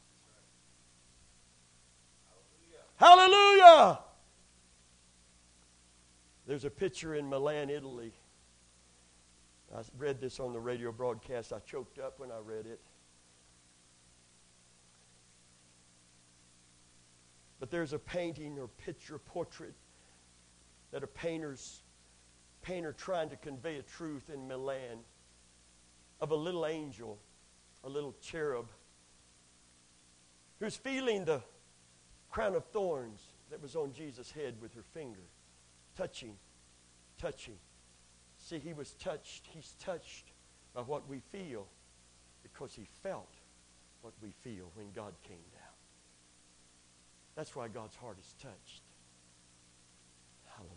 S1: Hallelujah. Hallelujah. There's a picture in Milan, Italy. I read this on the radio broadcast. I choked up when I read it. But there's a painting or picture, portrait that a painter's painter trying to convey a truth in Milan of a little angel, a little cherub, who's feeling the crown of thorns that was on Jesus' head with her finger, touching, touching. See, he was touched. He's touched by what we feel because he felt what we feel when God came down. That's why God's heart is touched. Hallelujah.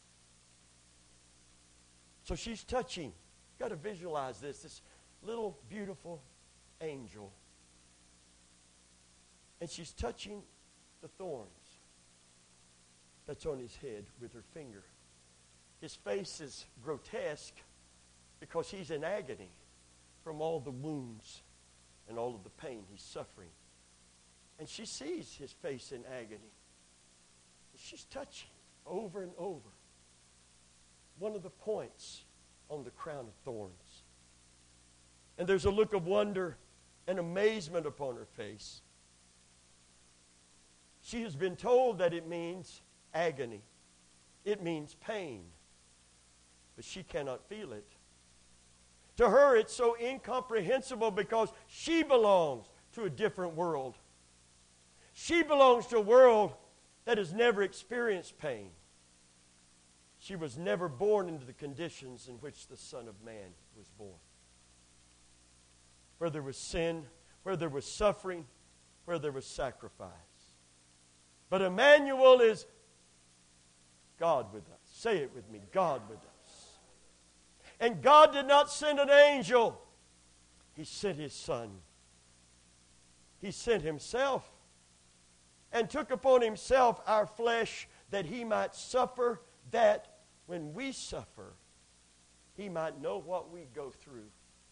S1: So she's touching. You've got to visualize this. This little beautiful angel. And she's touching the thorns that's on his head with her finger. His face is grotesque because he's in agony from all the wounds and all of the pain he's suffering. And she sees his face in agony. She's touching over and over one of the points on the crown of thorns. And there's a look of wonder and amazement upon her face. She has been told that it means agony. It means pain. But she cannot feel it. To her, it's so incomprehensible because she belongs to a different world. She belongs to a world that has never experienced pain. She was never born into the conditions in which the Son of Man was born. Where there was sin, where there was suffering, where there was sacrifice. But Emmanuel is God with us. Say it with me, God with us. And God did not send an angel. He sent His Son. He sent Himself and took upon Himself our flesh that He might suffer, that when we suffer, He might know what we go through.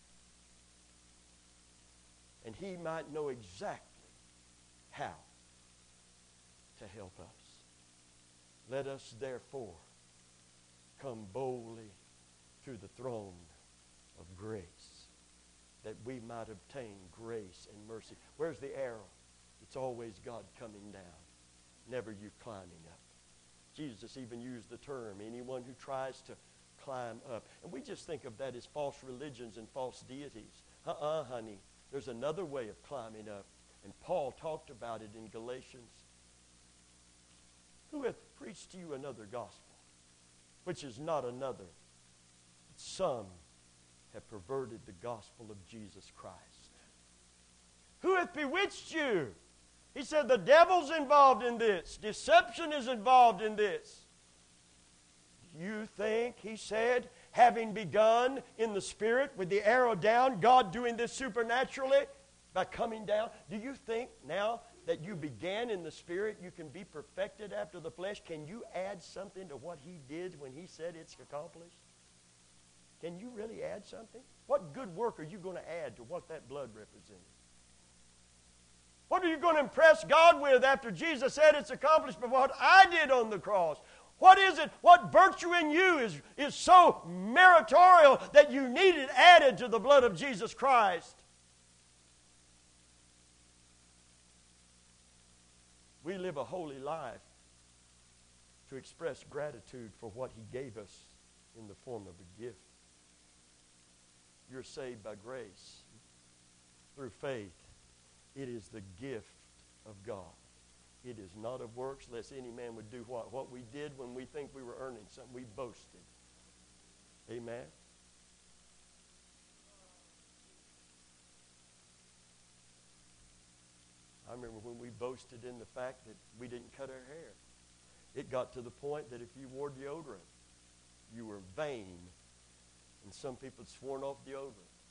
S1: And He might know exactly how to help us. Let us therefore come boldly to the throne of grace, that we might obtain grace and mercy. Where's the arrow? It's always God coming down, never you climbing up. Jesus even used the term, anyone who tries to climb up. And we just think of that as false religions and false deities. Uh-uh, honey. There's another way of climbing up. And Paul talked about it in Galatians. Who hath preached preach to you another gospel, which is not another. Some have perverted the gospel of Jesus Christ. Who hath bewitched you? He said the devil's involved in this. Deception is involved in this. Do you think, he said, having begun in the Spirit with the arrow down, God doing this supernaturally by coming down, do you think now that you began in the Spirit, you can be perfected after the flesh? Can you add something to what he did when he said it's accomplished? Can you really add something? What good work are you going to add to what that blood represented? What are you going to impress God with after Jesus said it's accomplished by what I did on the cross? What is it? What virtue in you is, is so meritorial that you need it added to the blood of Jesus Christ? We live a holy life to express gratitude for what he gave us in the form of a gift. You're saved by grace through faith. It is the gift of God. It is not of works, lest any man would do what? What we did when we think we were earning something. We boasted. Amen? I remember when we boasted in the fact that we didn't cut our hair. It got to the point that if you wore deodorant, you were vain. And some people had sworn off deodorant.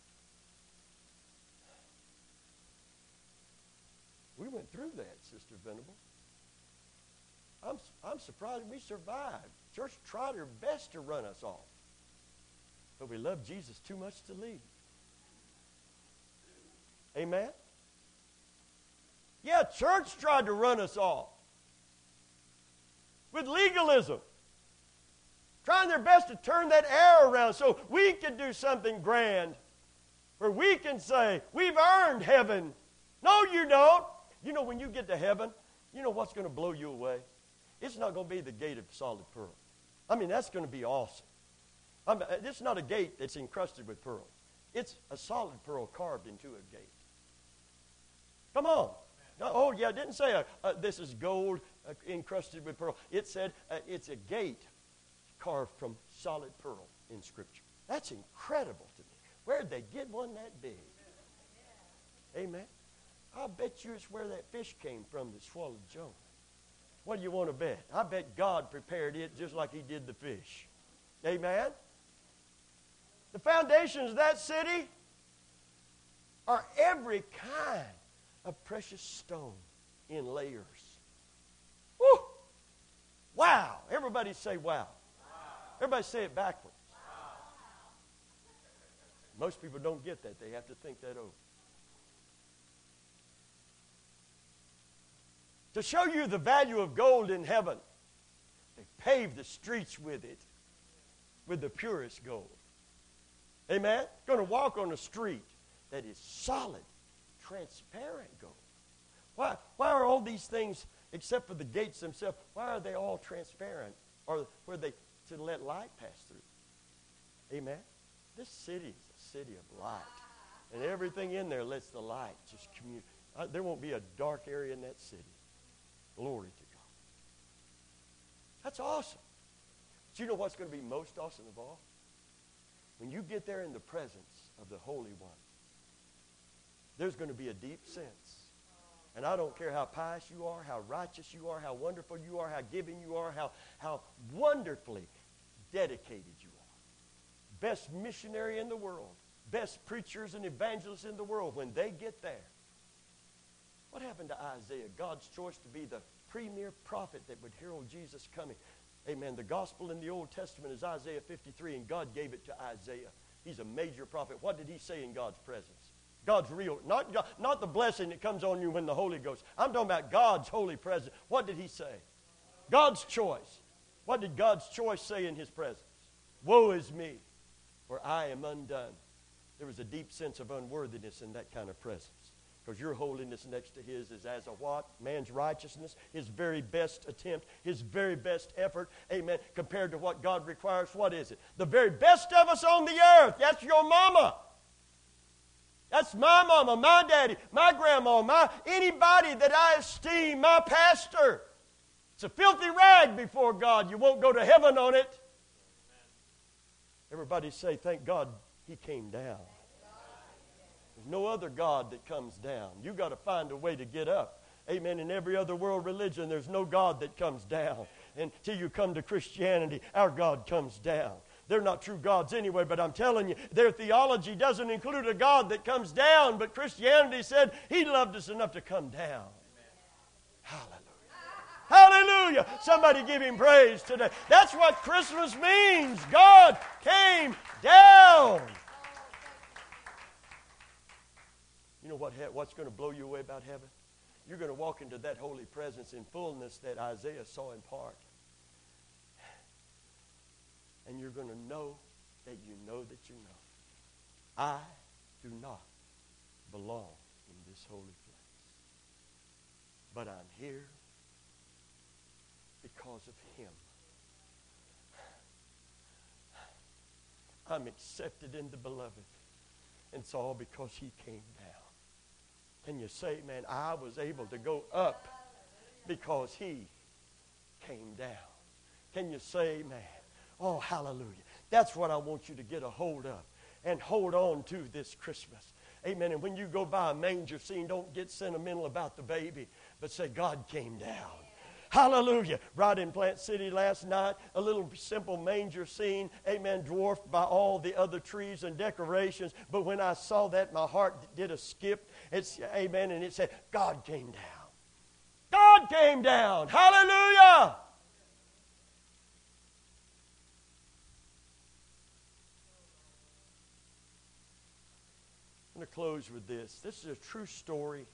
S1: We went through that, Sister Venable. I'm, I'm surprised we survived. Church tried her best to run us off. But we love Jesus too much to leave. Amen? Yeah, church tried to run us off with legalism, trying their best to turn that arrow around so we can do something grand, where we can say, we've earned heaven. No, you don't. You know, when you get to heaven, you know what's going to blow you away? It's not going to be the gate of solid pearl. I mean, that's going to be awesome. I mean, it's not a gate that's encrusted with pearl. It's a solid pearl carved into a gate. Come on. No, oh, yeah, it didn't say uh, uh, this is gold uh, encrusted with pearl. It said uh, it's a gate carved from solid pearl in Scripture. That's incredible to me. Where'd they get one that big? Amen. I bet you it's where that fish came from that swallowed Jonah. What do you want to bet? I bet God prepared it just like he did the fish. Amen? The foundations of that city are every kind of precious stone in layers. Woo! Wow! Everybody say wow. Wow. Everybody say it backwards. Wow. Most people don't get that. They have to think that over. To show you the value of gold in heaven, they paved the streets with it, with the purest gold. Amen? Going to walk on a street that is solid, transparent gold. Why, why are all these things, except for the gates themselves, why are they all transparent? Or were they to let light pass through? Amen? This city is a city of light. And everything in there lets the light just communicate. Uh, there won't be a dark area in that city. Glory to God. That's awesome. But you know what's going to be most awesome of all? When you get there in the presence of the Holy One, there's going to be a deep sense. And I don't care how pious you are, how righteous you are, how wonderful you are, how giving you are, how, how wonderfully dedicated you are. Best missionary in the world, best preachers and evangelists in the world, when they get there, what happened to Isaiah? God's choice to be the premier prophet that would herald Jesus coming. Amen. The gospel in the Old Testament is Isaiah fifty-three, and God gave it to Isaiah. He's a major prophet. What did he say in God's presence? God's real, not, not the blessing that comes on you when the Holy Ghost. I'm talking about God's holy presence. What did he say? God's choice. What did God's choice say in his presence? Woe is me, for I am undone. There was a deep sense of unworthiness in that kind of presence. Because your holiness next to his is as a what? Man's righteousness, his very best attempt, his very best effort, amen, compared to what God requires. What is it? The very best of us on the earth. That's your mama. That's my mama, my daddy, my grandma, my anybody that I esteem, my pastor. It's a filthy rag before God. You won't go to heaven on it. Everybody say, thank God he came down. There's no other God that comes down. You've got to find a way to get up. Amen. In every other world religion, there's no God that comes down. Until you come to Christianity, our God comes down. They're not true gods anyway, but I'm telling you, their theology doesn't include a God that comes down, but Christianity said he loved us enough to come down. Hallelujah. Hallelujah. Somebody give him praise today. That's what Christmas means. God came down. You know what, what's going to blow you away about heaven? You're going to walk into that holy presence in fullness that Isaiah saw in part. And you're going to know that you know that you know. I do not belong in this holy place. But I'm here because of him. I'm accepted in the beloved. And it's all because he came down. Can you say, man, I was able to go up because he came down? Can you say, man, oh, hallelujah. That's what I want you to get a hold of and hold on to this Christmas. Amen. And when you go by a manger scene, don't get sentimental about the baby, but say, God came down. Hallelujah. Right in Plant City last night, a little simple manger scene, amen, dwarfed by all the other trees and decorations. But when I saw that, my heart did a skip. It's, amen, and it said, God came down. God came down. Hallelujah. I'm going to close with this. This is a true story.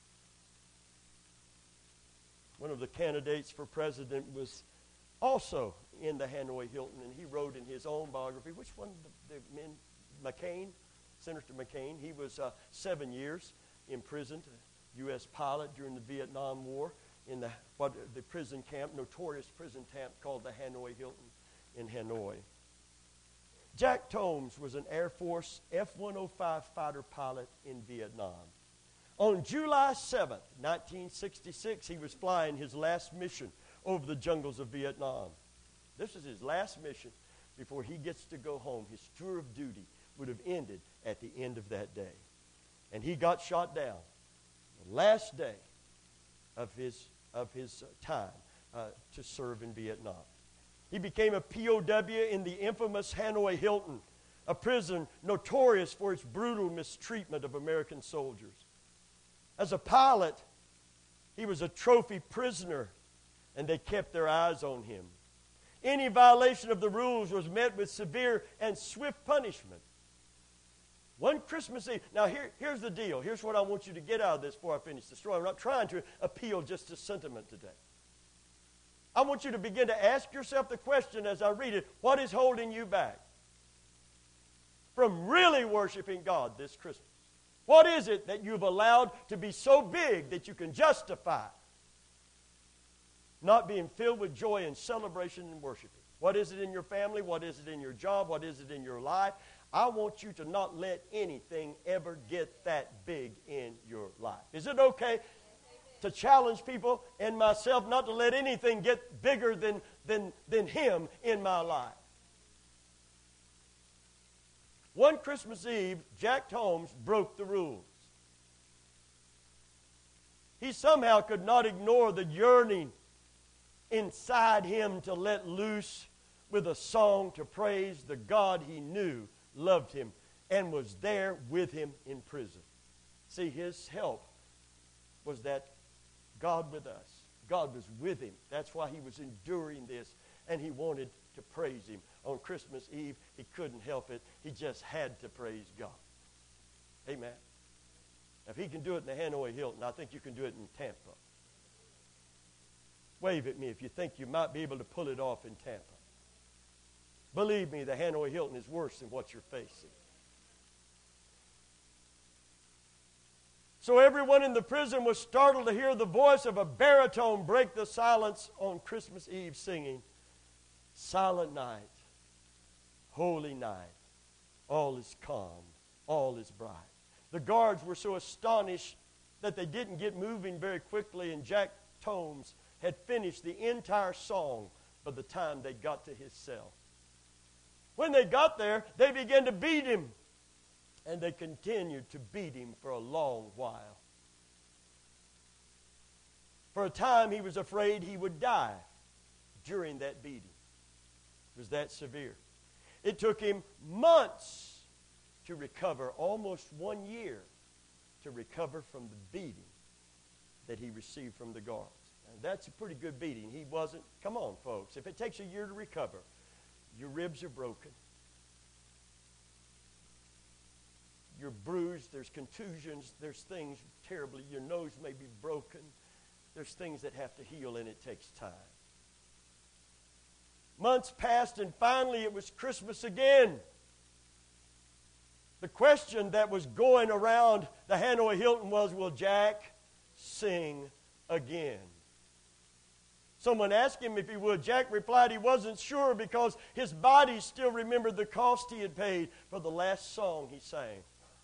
S1: One of the candidates for president was also in the Hanoi Hilton, and he wrote in his own biography, which one of the, the men, McCain, Senator McCain, he was uh, seven years imprisoned, a U S pilot during the Vietnam War in the, what, the prison camp, notorious prison camp called the Hanoi Hilton in Hanoi. Jack Tomes was an Air Force F one oh five fighter pilot in Vietnam. On July seventh, nineteen sixty-six, he was flying his last mission over the jungles of Vietnam. This is his last mission before he gets to go home. His tour of duty would have ended at the end of that day. And he got shot down the last day of his, of his time uh, to serve in Vietnam. He became a P O W in the infamous Hanoi Hilton, a prison notorious for its brutal mistreatment of American soldiers. As a pilot, he was a trophy prisoner, and they kept their eyes on him. Any violation of the rules was met with severe and swift punishment. One Christmas Eve. Now, here, here's the deal. Here's what I want you to get out of this before I finish the story. I'm not trying to appeal just to sentiment today. I want you to begin to ask yourself the question as I read it, what is holding you back from really worshiping God this Christmas? What is it that you've allowed to be so big that you can justify not being filled with joy and celebration and worshiping? What is it in your family? What is it in your job? What is it in your life? I want you to not let anything ever get that big in your life. Is it okay to challenge people and myself not to let anything get bigger than, than, than Him in my life? One Christmas Eve, Jack Tomes broke the rules. He somehow could not ignore the yearning inside him to let loose with a song to praise the God he knew loved him and was there with him in prison. See, his help was that God with us. God was with him. That's why he was enduring this, and he wanted to praise him. On Christmas Eve, he couldn't help it. He just had to praise God. Amen. If he can do it in the Hanoi Hilton, I think you can do it in Tampa. Wave at me if you think you might be able to pull it off in Tampa. Believe me, the Hanoi Hilton is worse than what you're facing. So everyone in the prison was startled to hear the voice of a baritone break the silence on Christmas Eve singing, "Silent night, holy night, all is calm, all is bright." The guards were so astonished that they didn't get moving very quickly, and Jack Tomes had finished the entire song by the time they got to his cell. When they got there, they began to beat him. And they continued to beat him for a long while. For a time, he was afraid he would die during that beating. It was that severe. It took him months to recover, almost one year to recover from the beating that he received from the guards. And that's a pretty good beating. He wasn't, come on, folks. If it takes a year to recover, your ribs are broken. You're bruised. There's contusions. There's things terribly. Your nose may be broken. There's things that have to heal, and it takes time. Months passed, and finally it was Christmas again. The question that was going around the Hanoi Hilton was, will Jack sing again? Someone asked him if he would. Jack replied he wasn't sure because his body still remembered the cost he had paid for the last song he sang.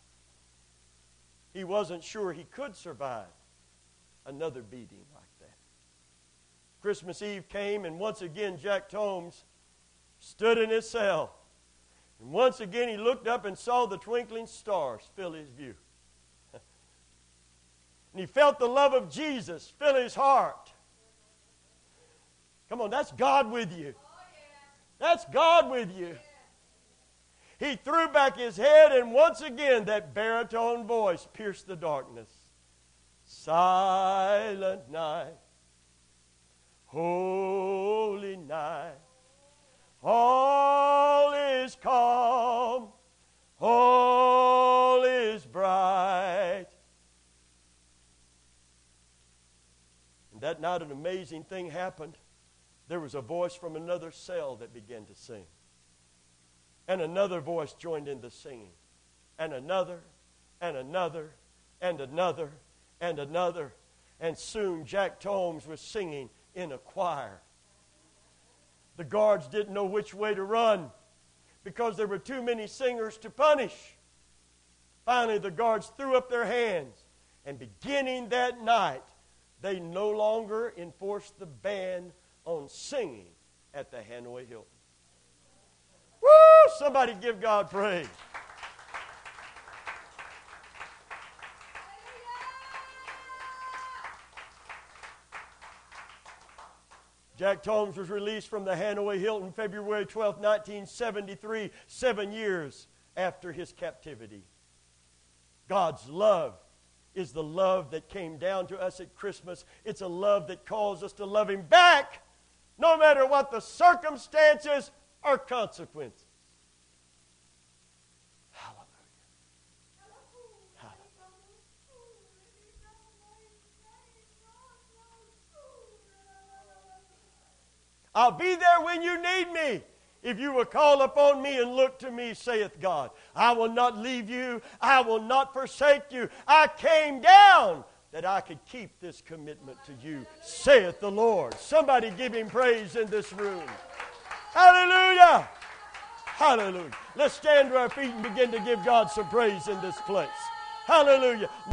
S1: He wasn't sure he could survive another beating like that. Christmas Eve came, and once again Jack Tomes stood in his cell. And once again he looked up and saw the twinkling stars fill his view. And he felt the love of Jesus fill his heart. Come on, that's God with you. That's God with you. He threw back his head, and once again that baritone voice pierced the darkness. Silent night, holy night, all is calm, all is bright. And that night an amazing thing happened. There was a voice from another cell that began to sing. And another voice joined in the singing. And another, and another, and another, and another. And soon Jack Tomes was singing in a choir. The guards didn't know which way to run because there were too many singers to punish. Finally, the guards threw up their hands. And beginning that night, they no longer enforced the ban on singing at the Hanoi Hilton. Woo! Somebody give God praise. Jack Tomes was released from the Hanoi Hilton February twelfth, nineteen seventy-three, seven years after his captivity. God's love is the love that came down to us at Christmas. It's a love that calls us to love Him back, no matter what the circumstances or consequences. Hallelujah. Hallelujah. I'll be there when you need me. If you will call upon me and look to me, saith God. I will not leave you. I will not forsake you. I came down that I could keep this commitment to you, saith the Lord. Somebody give Him praise in this room. Hallelujah. Hallelujah. Let's stand to our feet and begin to give God some praise in this place. Hallelujah.